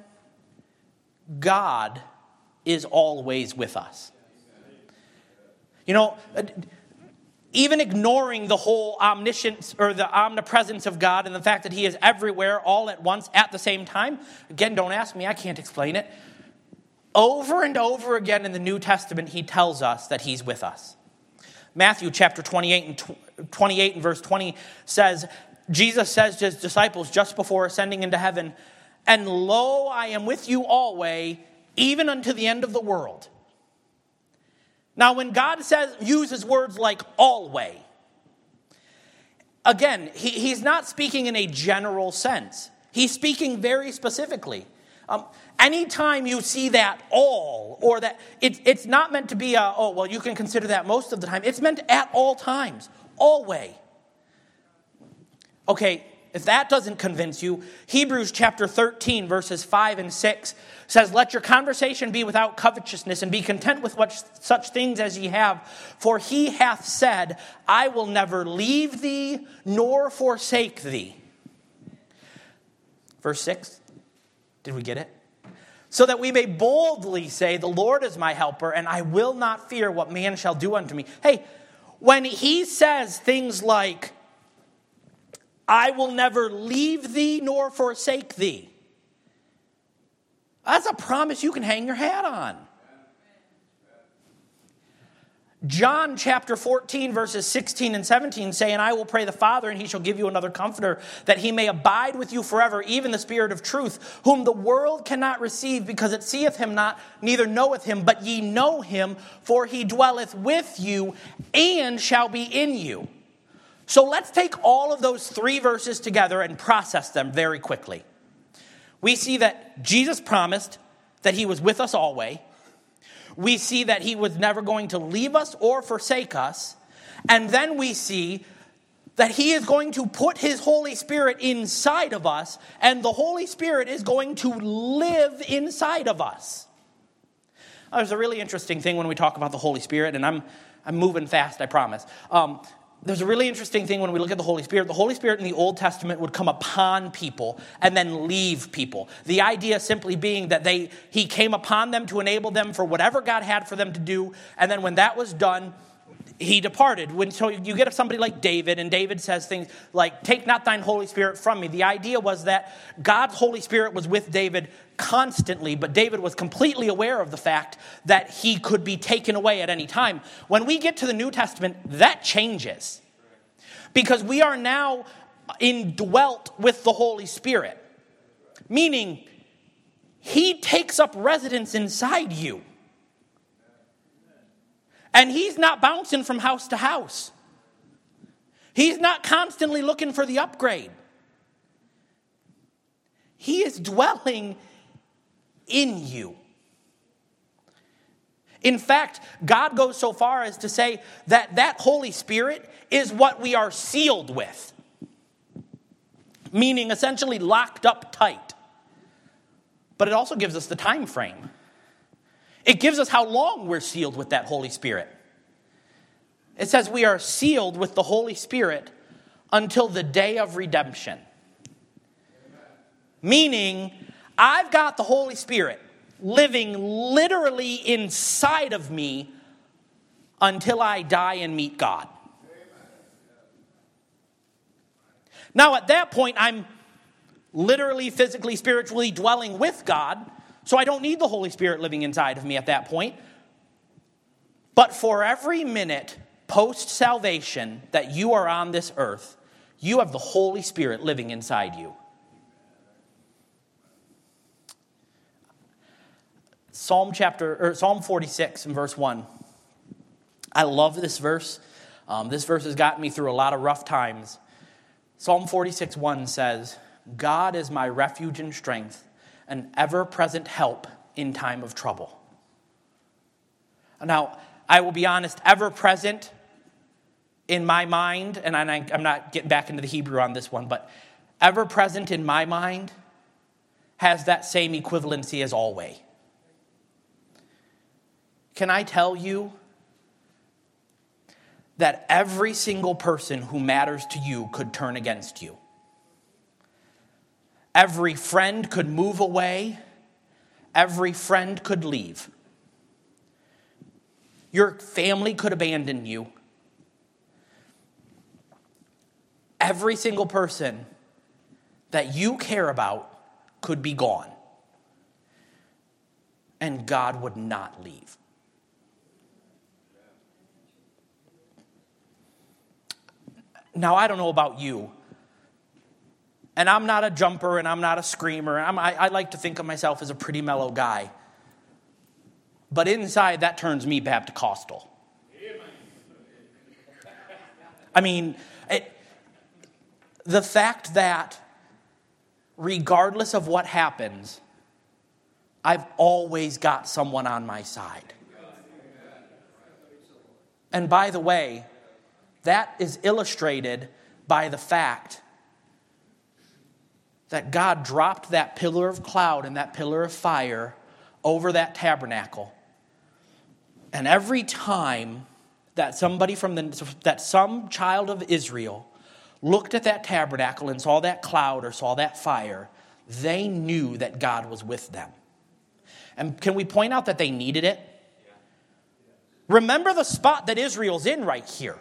God is always with us. You know, even ignoring the whole omniscience or the omnipresence of God and the fact that he is everywhere all at once at the same time. Again, don't ask me, I can't explain it. Over and over again in the New Testament, he tells us that he's with us. Matthew chapter twenty-eight and twenty-eight and verse twenty says, Jesus says to his disciples just before ascending into heaven, "And lo, I am with you always, even unto the end of the world." Now, when God says uses words like always, again, he, he's not speaking in a general sense. He's speaking very specifically. Um, anytime you see that all, or that, it, it's not meant to be a, oh, well, you can consider that most of the time. It's meant at all times, always. Okay, if that doesn't convince you, Hebrews chapter thirteen, verses five and six says, "Let your conversation be without covetousness, and be content with what, such things as ye have. For he hath said, I will never leave thee nor forsake thee." Verse six, did we get it? "So that we may boldly say, the Lord is my helper, and I will not fear what man shall do unto me." Hey, when he says things like, "I will never leave thee nor forsake thee," that's a promise you can hang your hat on. John chapter fourteen, verses sixteen and seventeen say, "And I will pray the Father, and he shall give you another comforter, that he may abide with you forever, even the Spirit of truth, whom the world cannot receive, because it seeth him not, neither knoweth him. But ye know him, for he dwelleth with you, and shall be in you." So let's take all of those three verses together and process them very quickly. We see that Jesus promised that he was with us always. We see that he was never going to leave us or forsake us. And then we see that he is going to put his Holy Spirit inside of us, and the Holy Spirit is going to live inside of us. There's a really interesting thing when we talk about the Holy Spirit, and I'm I'm moving fast, I promise. Um, There's a really interesting thing when we look at the Holy Spirit. The Holy Spirit in the Old Testament would come upon people and then leave people. The idea simply being that they he came upon them to enable them for whatever God had for them to do. And then when that was done, he departed. When so you get somebody like David, and David says things like, "Take not thine Holy Spirit from me." The idea was that God's Holy Spirit was with David constantly, but David was completely aware of the fact that he could be taken away at any time. When we get to the New Testament, that changes, because we are now indwelt with the Holy Spirit, meaning he takes up residence inside you. And he's not bouncing from house to house. He's not constantly looking for the upgrade. He is dwelling in you. In fact, God goes so far as to say that that Holy Spirit is what we are sealed with, meaning essentially locked up tight. But it also gives us the time frame. It gives us how long we're sealed with that Holy Spirit. It says we are sealed with the Holy Spirit until the day of redemption. Meaning, I've got the Holy Spirit living literally inside of me until I die and meet God. Now, at that point, I'm literally, physically, spiritually dwelling with God, so I don't need the Holy Spirit living inside of me at that point. But for every minute post-salvation that you are on this earth, you have the Holy Spirit living inside you. Psalm chapter or Psalm forty-six and verse one. I love this verse. Um, this verse has gotten me through a lot of rough times. Psalm forty-six one says, God is my refuge and strength, an ever-present help in time of trouble. Now, I will be honest, ever-present in my mind, and I, I'm not getting back into the Hebrew on this one, but ever-present in my mind has that same equivalency as always. Can I tell you that every single person who matters to you could turn against you? Every friend could move away. Every friend could leave. Your family could abandon you. Every single person that you care about could be gone. And God would not leave. Now, I don't know about you, and I'm not a jumper and I'm not a screamer. I'm, I, I like to think of myself as a pretty mellow guy. But inside, that turns me Baptist-costal. I mean, it, the fact that regardless of what happens, I've always got someone on my side. And by the way, that is illustrated by the fact that God dropped that pillar of cloud and that pillar of fire over that tabernacle. And every time that somebody from the, that some child of Israel looked at that tabernacle and saw that cloud or saw that fire, they knew that God was with them. And can we point out that they needed it? Remember the spot that Israel's in right here.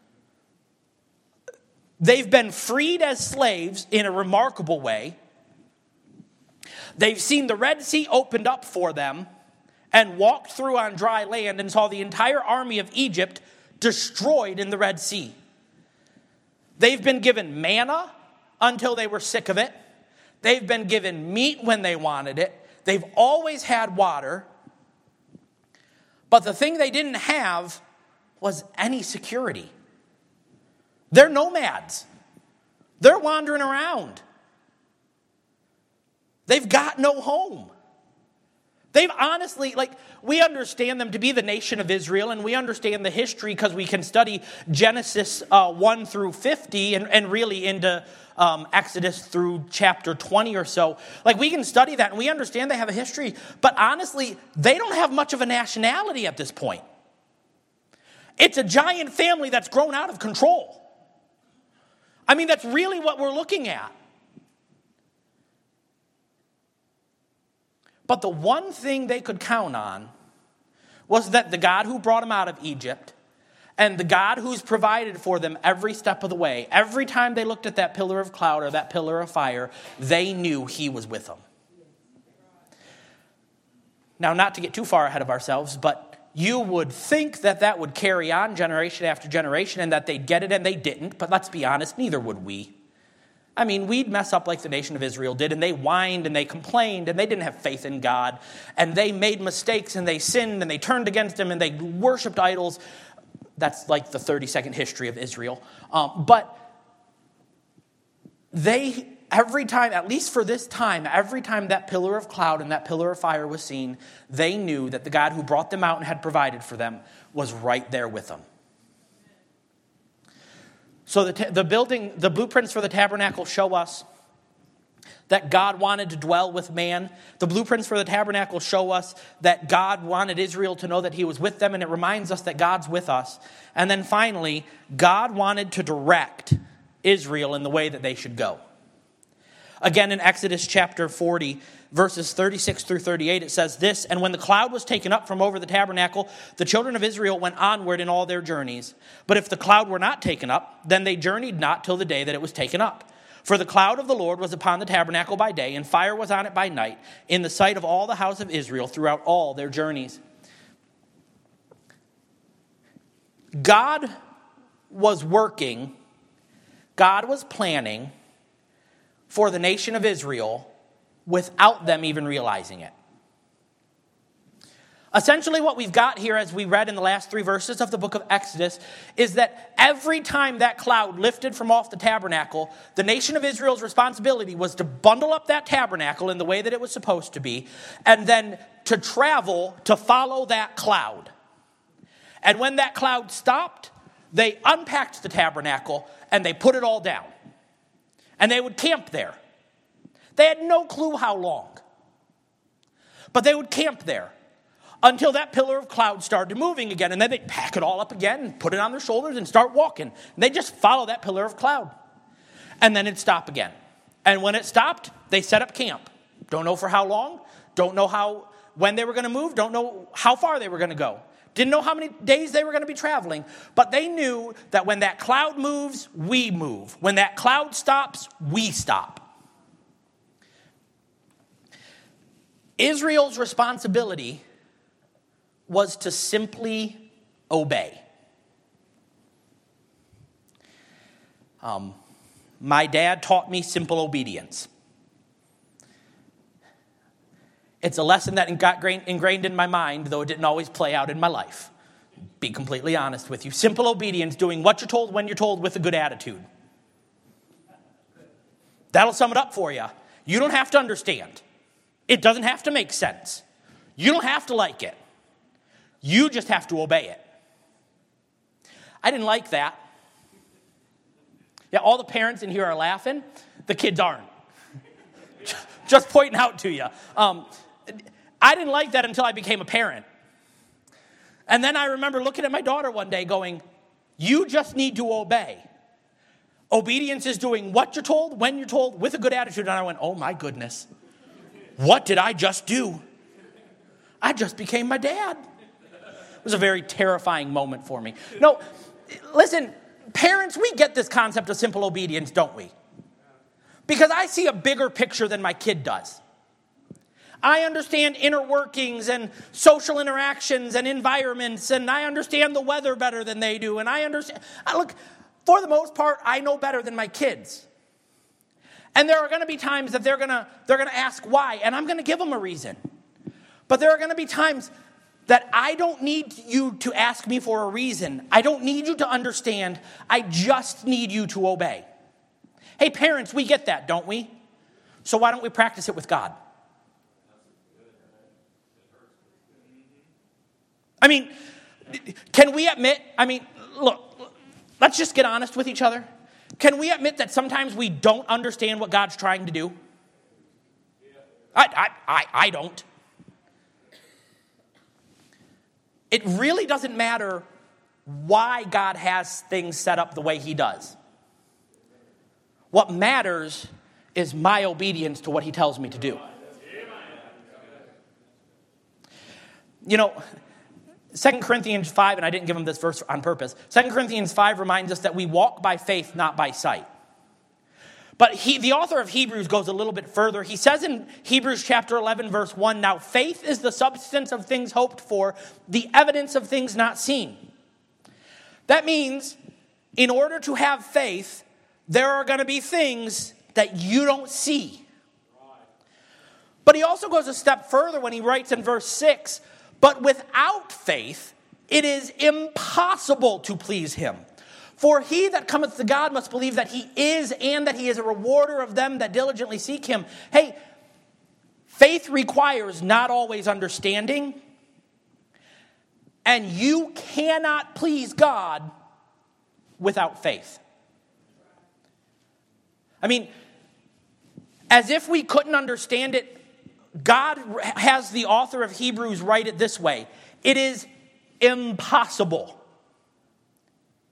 They've been freed as slaves in a remarkable way. They've seen the Red Sea opened up for them and walked through on dry land and saw the entire army of Egypt destroyed in the Red Sea. They've been given manna until they were sick of it. They've been given meat when they wanted it. They've always had water. But the thing they didn't have was any security. They're nomads. They're wandering around. They've got no home. They've honestly, like, we understand them to be the nation of Israel, and we understand the history because we can study Genesis uh, one through fifty and, and really into um, Exodus through chapter twenty or so. Like, we can study that, and we understand they have a history, but honestly, they don't have much of a nationality at this point. It's a giant family that's grown out of control. I mean, that's really what we're looking at. But the one thing they could count on was that the God who brought them out of Egypt and the God who's provided for them every step of the way, every time they looked at that pillar of cloud or that pillar of fire, they knew he was with them. Now, not to get too far ahead of ourselves, but you would think that that would carry on generation after generation and that they'd get it, and they didn't. But let's be honest, neither would we. I mean, we'd mess up like the nation of Israel did, and they whined and they complained and they didn't have faith in God. And they made mistakes and they sinned and they turned against him and they worshipped idols. That's like the thirty-second history of Israel. Um, but they, every time, at least for this time, every time that pillar of cloud and that pillar of fire was seen, they knew that the God who brought them out and had provided for them was right there with them. So the, ta- the building, the blueprints for the tabernacle show us that God wanted to dwell with man. The blueprints for the tabernacle show us that God wanted Israel to know that he was with them, and it reminds us that God's with us. And then finally, God wanted to direct Israel in the way that they should go. Again, in Exodus chapter forty, verses thirty-six through thirty-eight, it says this, "And when the cloud was taken up from over the tabernacle, the children of Israel went onward in all their journeys. But if the cloud were not taken up, then they journeyed not till the day that it was taken up. For the cloud of the Lord was upon the tabernacle by day, and fire was on it by night, in the sight of all the house of Israel throughout all their journeys." God was working, God was planning for the nation of Israel without them even realizing it. Essentially what we've got here, as we read in the last three verses of the book of Exodus, is that every time that cloud lifted from off the tabernacle, the nation of Israel's responsibility was to bundle up that tabernacle in the way that it was supposed to be, and then to travel to follow that cloud. And when that cloud stopped, they unpacked the tabernacle and they put it all down. And they would camp there. They had no clue how long. But they would camp there until that pillar of cloud started moving again. And then they'd pack it all up again and put it on their shoulders and start walking. And they'd just follow that pillar of cloud. And then it'd stop again. And when it stopped, they set up camp. Don't know for how long. Don't know how when they were going to move. Don't know how far they were going to go. Didn't know how many days they were going to be traveling, but they knew that when that cloud moves, we move. When that cloud stops, we stop. Israel's responsibility was to simply obey. Um, my dad taught me simple obedience. It's a lesson that got ingrained in my mind, though it didn't always play out in my life. Be completely honest with you. Simple obedience, doing what you're told when you're told with a good attitude. That'll sum it up for you. You don't have to understand. It doesn't have to make sense. You don't have to like it. You just have to obey it. I didn't like that. Yeah, all the parents in here are laughing. The kids aren't. Just pointing out to you. Um, I didn't like that until I became a parent. And then I remember looking at my daughter one day going, you just need to obey. Obedience is doing what you're told, when you're told, with a good attitude. And I went, oh my goodness, what did I just do? I just became my dad. It was a very terrifying moment for me. No, listen, parents, we get this concept of simple obedience, don't we? Because I see a bigger picture than my kid does. I understand inner workings and social interactions and environments, and I understand the weather better than they do. And I understand, I look, for the most part, I know better than my kids. And there are going to be times that they're going to they're going to ask why, and I'm going to give them a reason. But there are going to be times that I don't need you to ask me for a reason. I don't need you to understand. I just need you to obey. Hey, parents, we get that, don't we? So why don't we practice it with God? I mean, can we admit, I mean, look, let's just get honest with each other. Can we admit that sometimes we don't understand what God's trying to do? I, I, I, I don't. It really doesn't matter why God has things set up the way he does. What matters is my obedience to what he tells me to do. You know, Second Corinthians five, and I didn't give him this verse on purpose. Second Corinthians five reminds us that we walk by faith, not by sight. But he, the author of Hebrews goes a little bit further. He says in Hebrews chapter eleven, verse one, now faith is the substance of things hoped for, the evidence of things not seen. That means in order to have faith, there are going to be things that you don't see. But he also goes a step further when he writes in verse six, but without faith, it is impossible to please him. For he that cometh to God must believe that he is, and that he is a rewarder of them that diligently seek him. Hey, faith requires not always understanding, and you cannot please God without faith. I mean, as if we couldn't understand it, God has the author of Hebrews write it this way. It is impossible.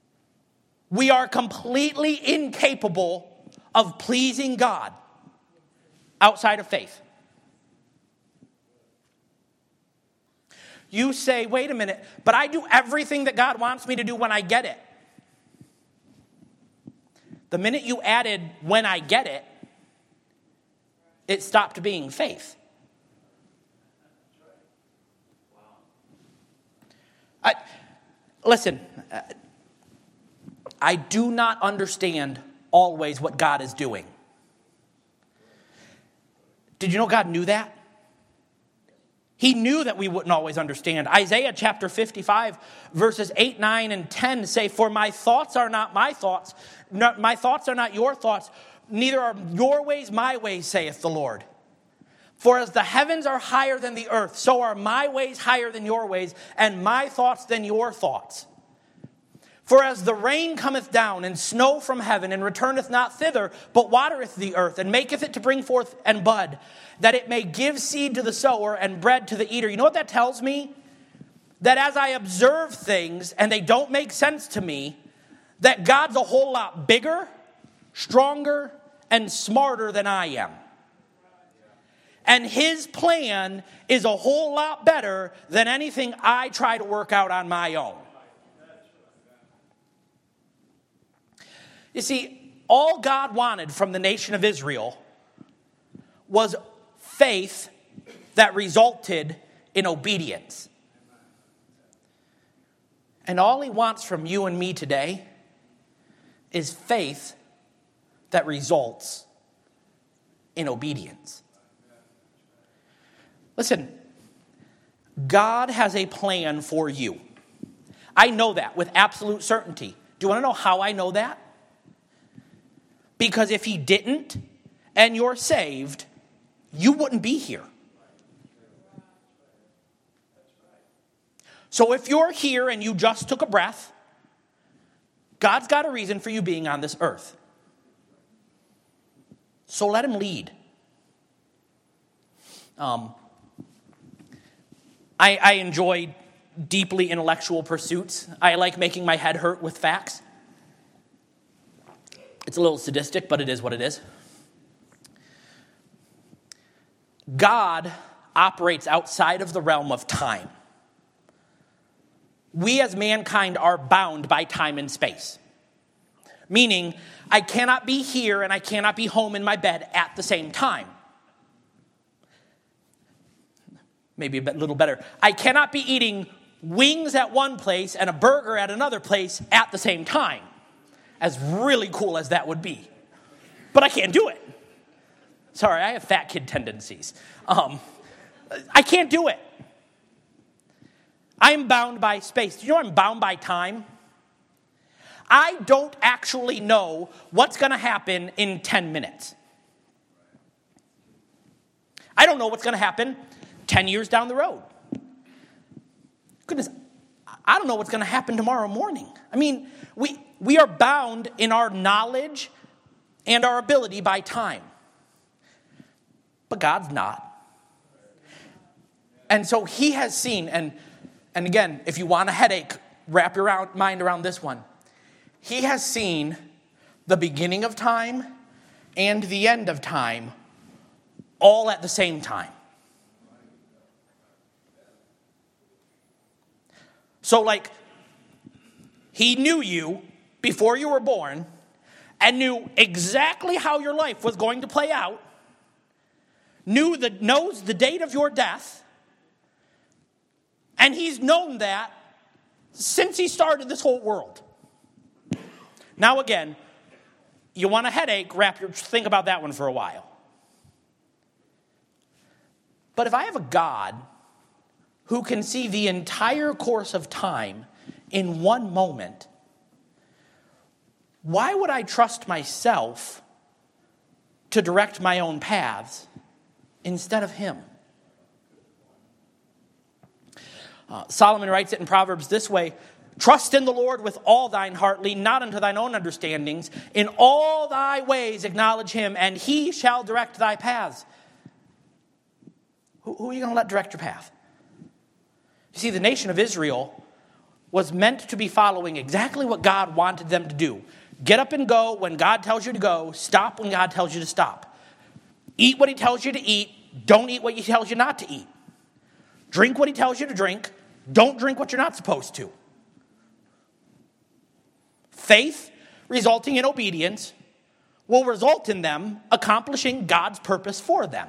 We are completely incapable of pleasing God outside of faith. You say, wait a minute, but I do everything that God wants me to do when I get it. The minute you added when I get it, it stopped being faith. I, listen, I do not understand always what God is doing. Did you know God knew that? He knew that we wouldn't always understand. Isaiah chapter fifty-five, verses eight, nine, and ten say, for my thoughts are not my thoughts, not, my thoughts are not your thoughts, neither are your ways my ways, saith the Lord. For as the heavens are higher than the earth, so are my ways higher than your ways, and my thoughts than your thoughts. For as the rain cometh down, and snow from heaven, and returneth not thither, but watereth the earth, and maketh it to bring forth and bud, that it may give seed to the sower, and bread to the eater. You know what that tells me? That as I observe things, and they don't make sense to me, that God's a whole lot bigger, stronger, and smarter than I am. And his plan is a whole lot better than anything I try to work out on my own. You see, all God wanted from the nation of Israel was faith that resulted in obedience. And all he wants from you and me today is faith that results in obedience. Listen, God has a plan for you. I know that with absolute certainty. Do you want to know how I know that? Because if he didn't, and you're saved, you wouldn't be here. So if you're here and you just took a breath, God's got a reason for you being on this earth. So let him lead. Um, I, I enjoy deeply intellectual pursuits. I like making my head hurt with facts. It's a little sadistic, but it is what it is. God operates outside of the realm of time. We as mankind are bound by time and space. Meaning, I cannot be here and I cannot be home in my bed at the same time. Maybe a bit, little better. I cannot be eating wings at one place and a burger at another place at the same time. As really cool as that would be. But I can't do it. Sorry, I have fat kid tendencies. Um, I can't do it. I'm bound by space. Do you know I'm bound by time? I don't actually know what's going to happen in ten minutes. I don't know what's going to happen ten years down the road. Goodness, I don't know what's going to happen tomorrow morning. I mean, we we are bound in our knowledge and our ability by time. But God's not. And so he has seen, and, and again, if you want a headache, wrap your around, mind around this one. He has seen the beginning of time and the end of time all at the same time. So like, he knew you before you were born and knew exactly how your life was going to play out, knew the, knows the date of your death, and he's known that since he started this whole world. Now again, you want a headache, wrap your, think about that one for a while. But if I have a God who can see the entire course of time in one moment, why would I trust myself to direct my own paths instead of him? Uh, Solomon writes it in Proverbs this way: trust in the Lord with all thine heart, lean not unto thine own understandings. In all thy ways acknowledge him, and he shall direct thy paths. Who, who are you going to let direct your path? You see, the nation of Israel was meant to be following exactly what God wanted them to do. Get up and go when God tells you to go. Stop when God tells you to stop. Eat what he tells you to eat. Don't eat what he tells you not to eat. Drink what he tells you to drink. Don't drink what you're not supposed to. Faith resulting in obedience will result in them accomplishing God's purpose for them.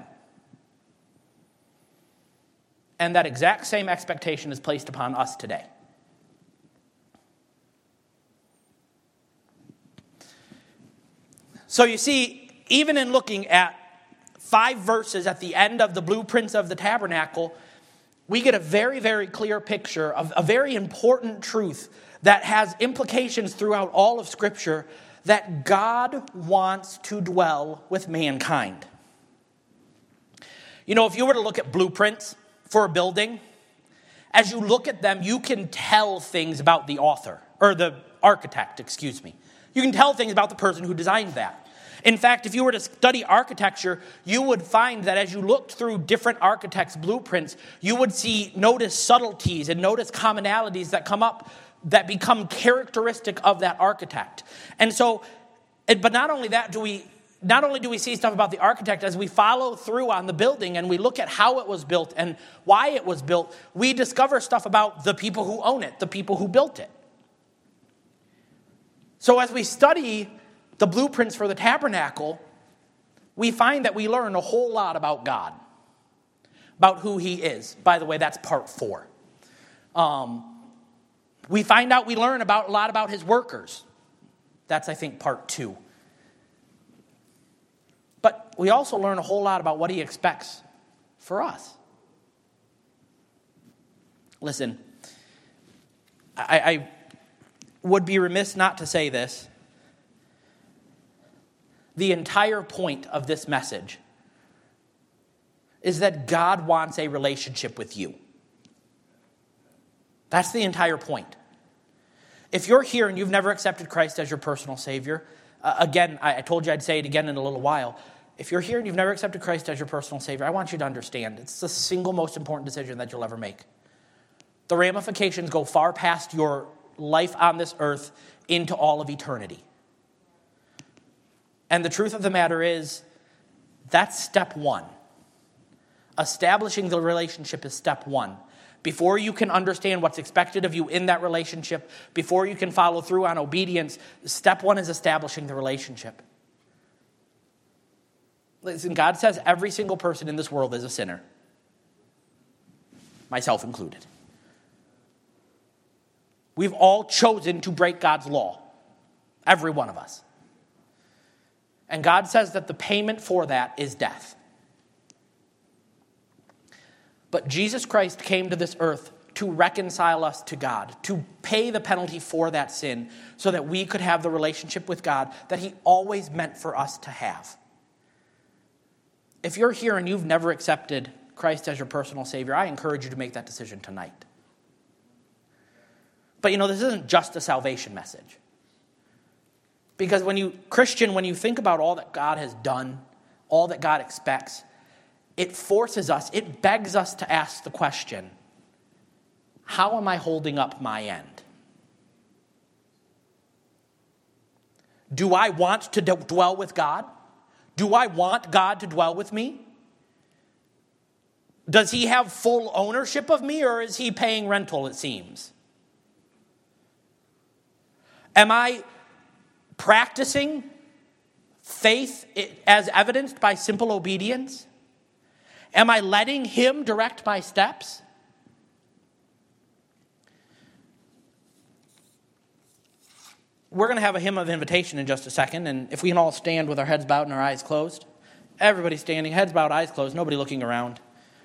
And that exact same expectation is placed upon us today. So you see, even in looking at five verses at the end of the blueprints of the tabernacle, we get a very, very clear picture of a very important truth that has implications throughout all of Scripture, that God wants to dwell with mankind. You know, if you were to look at blueprints for a building, as you look at them, you can tell things about the author, or the architect, excuse me. You can tell things about the person who designed that. In fact, if you were to study architecture, you would find that as you looked through different architects' blueprints, you would see, notice subtleties and notice commonalities that come up that become characteristic of that architect. And so, but not only that, do we, not only do we see stuff about the architect, as we follow through on the building and we look at how it was built and why it was built, we discover stuff about the people who own it, the people who built it. So as we study the blueprints for the tabernacle, we find that we learn a whole lot about God, about who he is. By the way, that's part four. Um, we find out, we learn about a lot about his workers. That's, I think, part two. But we also learn a whole lot about what he expects for us. Listen, I, I would be remiss not to say this. The entire point of this message is that God wants a relationship with you. That's the entire point. If you're here and you've never accepted Christ as your personal Savior, uh, again, I, I told you I'd say it again in a little while. If you're here and you've never accepted Christ as your personal Savior, I want you to understand it's the single most important decision that you'll ever make. The ramifications go far past your life on this earth into all of eternity. And the truth of the matter is, that's step one. Establishing the relationship is step one. Before you can understand what's expected of you in that relationship, before you can follow through on obedience, step one is establishing the relationship. Listen, God says every single person in this world is a sinner. Myself included. We've all chosen to break God's law. Every one of us. And God says that the payment for that is death. But Jesus Christ came to this earth to reconcile us to God, to pay the penalty for that sin so that we could have the relationship with God that he always meant for us to have. If you're here and you've never accepted Christ as your personal Savior, I encourage you to make that decision tonight. But you know, this isn't just a salvation message. Because when you, Christian, when you think about all that God has done, all that God expects, it forces us, it begs us to ask the question, how am I holding up my end? Do I want to d- dwell with God? Do I want God to dwell with me? Does he have full ownership of me, or is he paying rental, it seems? Am I practicing faith as evidenced by simple obedience? Am I letting him direct my steps? We're going to have a hymn of invitation in just a second, and if we can all stand with our heads bowed and our eyes closed. Everybody standing, heads bowed, eyes closed, nobody looking around.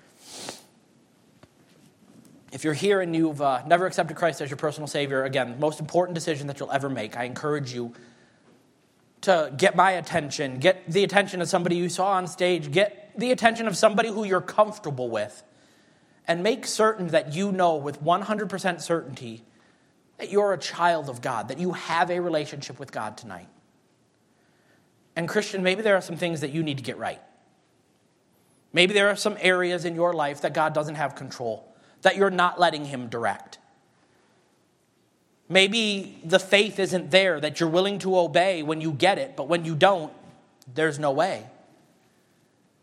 If you're here and you've uh, never accepted Christ as your personal Savior, again, most important decision that you'll ever make, I encourage you to get my attention, get the attention of somebody you saw on stage, get the attention of somebody who you're comfortable with, and make certain that you know with one hundred percent certainty that you're a child of God, that you have a relationship with God tonight. And Christian, maybe there are some things that you need to get right. Maybe there are some areas in your life that God doesn't have control, that you're not letting him direct. Maybe the faith isn't there, that you're willing to obey when you get it, but when you don't, there's no way.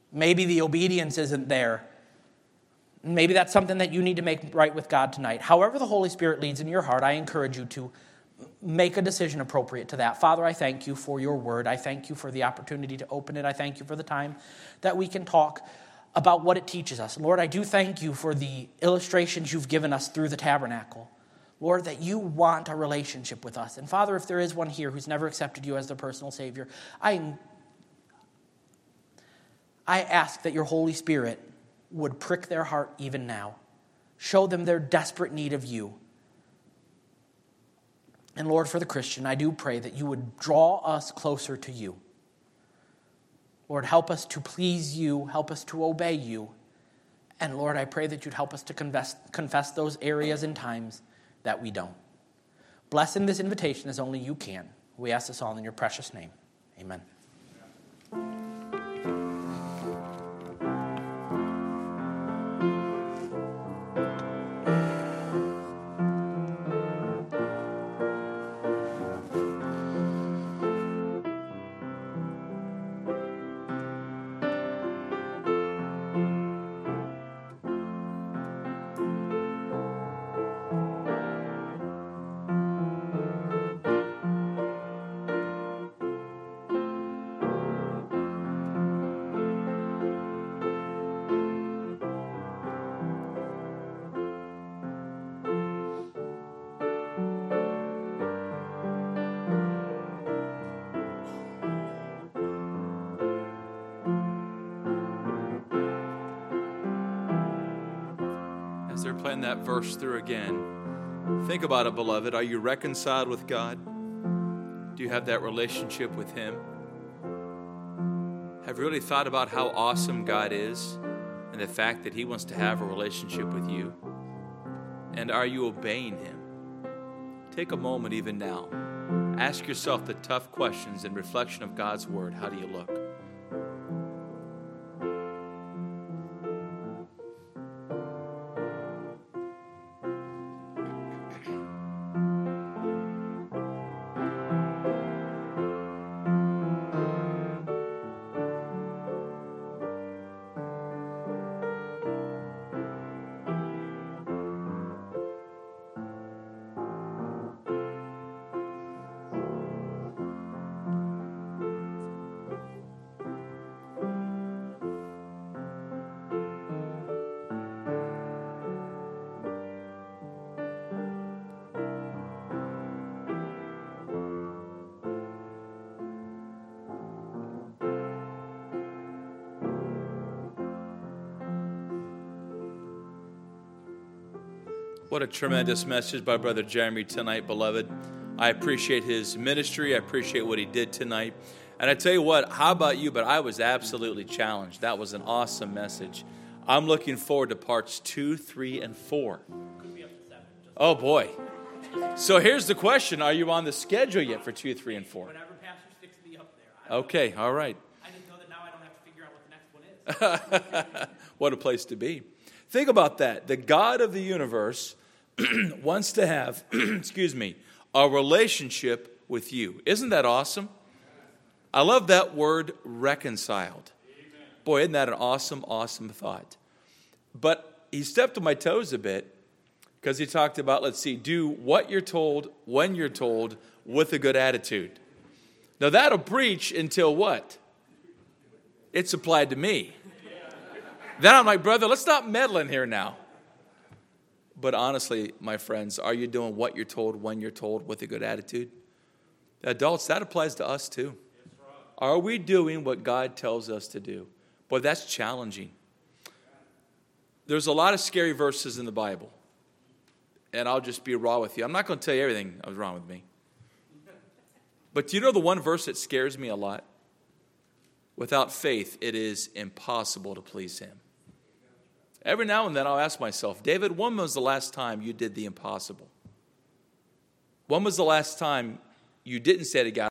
Maybe the obedience isn't there. Maybe that's something that you need to make right with God tonight. However the Holy Spirit leads in your heart, I encourage you to make a decision appropriate to that. Father, I thank you for your word. I thank you for the opportunity to open it. I thank you for the time that we can talk about what it teaches us. Lord, I do thank you for the illustrations you've given us through the tabernacle. Lord, that you want a relationship with us. And Father, if there is one here who's never accepted you as their personal Savior, I, I ask that your Holy Spirit would prick their heart even now. Show them their desperate need of you. And Lord, for the Christian, I do pray that you would draw us closer to you. Lord, help us to please you. Help us to obey you. And Lord, I pray that you'd help us to confess, confess those areas and times that we don't. Bless in this invitation as only you can. We ask this all in your precious name. Amen. As they're playing that verse through again, think about it, beloved. Are you reconciled with God? Do you have that relationship with Him? Have you really thought about how awesome God is and the fact that He wants to have a relationship with you? And are you obeying Him? Take a moment even now. Ask yourself the tough questions in reflection of God's Word. How do you look? What a tremendous message by Brother Jeremy tonight, beloved. I appreciate his ministry. I appreciate what he did tonight. And I tell you what, how about you? But I was absolutely challenged. That was an awesome message. I'm looking forward to parts two, three, and four. Oh, boy. So here's the question. Are you on the schedule yet for two, three, and four? Whenever Pastor sticks me up there. Okay, all right. I just know that now I don't have to figure out what the next one is. What a place to be. Think about that. The God of the universe wants to have, excuse me, a relationship with you. Isn't that awesome? I love that word, reconciled. Boy, isn't that an awesome, awesome thought? But he stepped on my toes a bit because he talked about, let's see, do what you're told, when you're told, with a good attitude. Now that'll preach until what? It's applied to me. Then I'm like, brother, let's stop meddling here now. But honestly, my friends, are you doing what you're told, when you're told, with a good attitude? Adults, that applies to us too. Are we doing what God tells us to do? Boy, that's challenging. There's a lot of scary verses in the Bible. And I'll just be raw with you. I'm not going to tell you everything that was wrong with me. But do you know the one verse that scares me a lot? Without faith, it is impossible to please Him. Every now and then I'll ask myself, David, when was the last time you did the impossible? When was the last time you didn't say to God,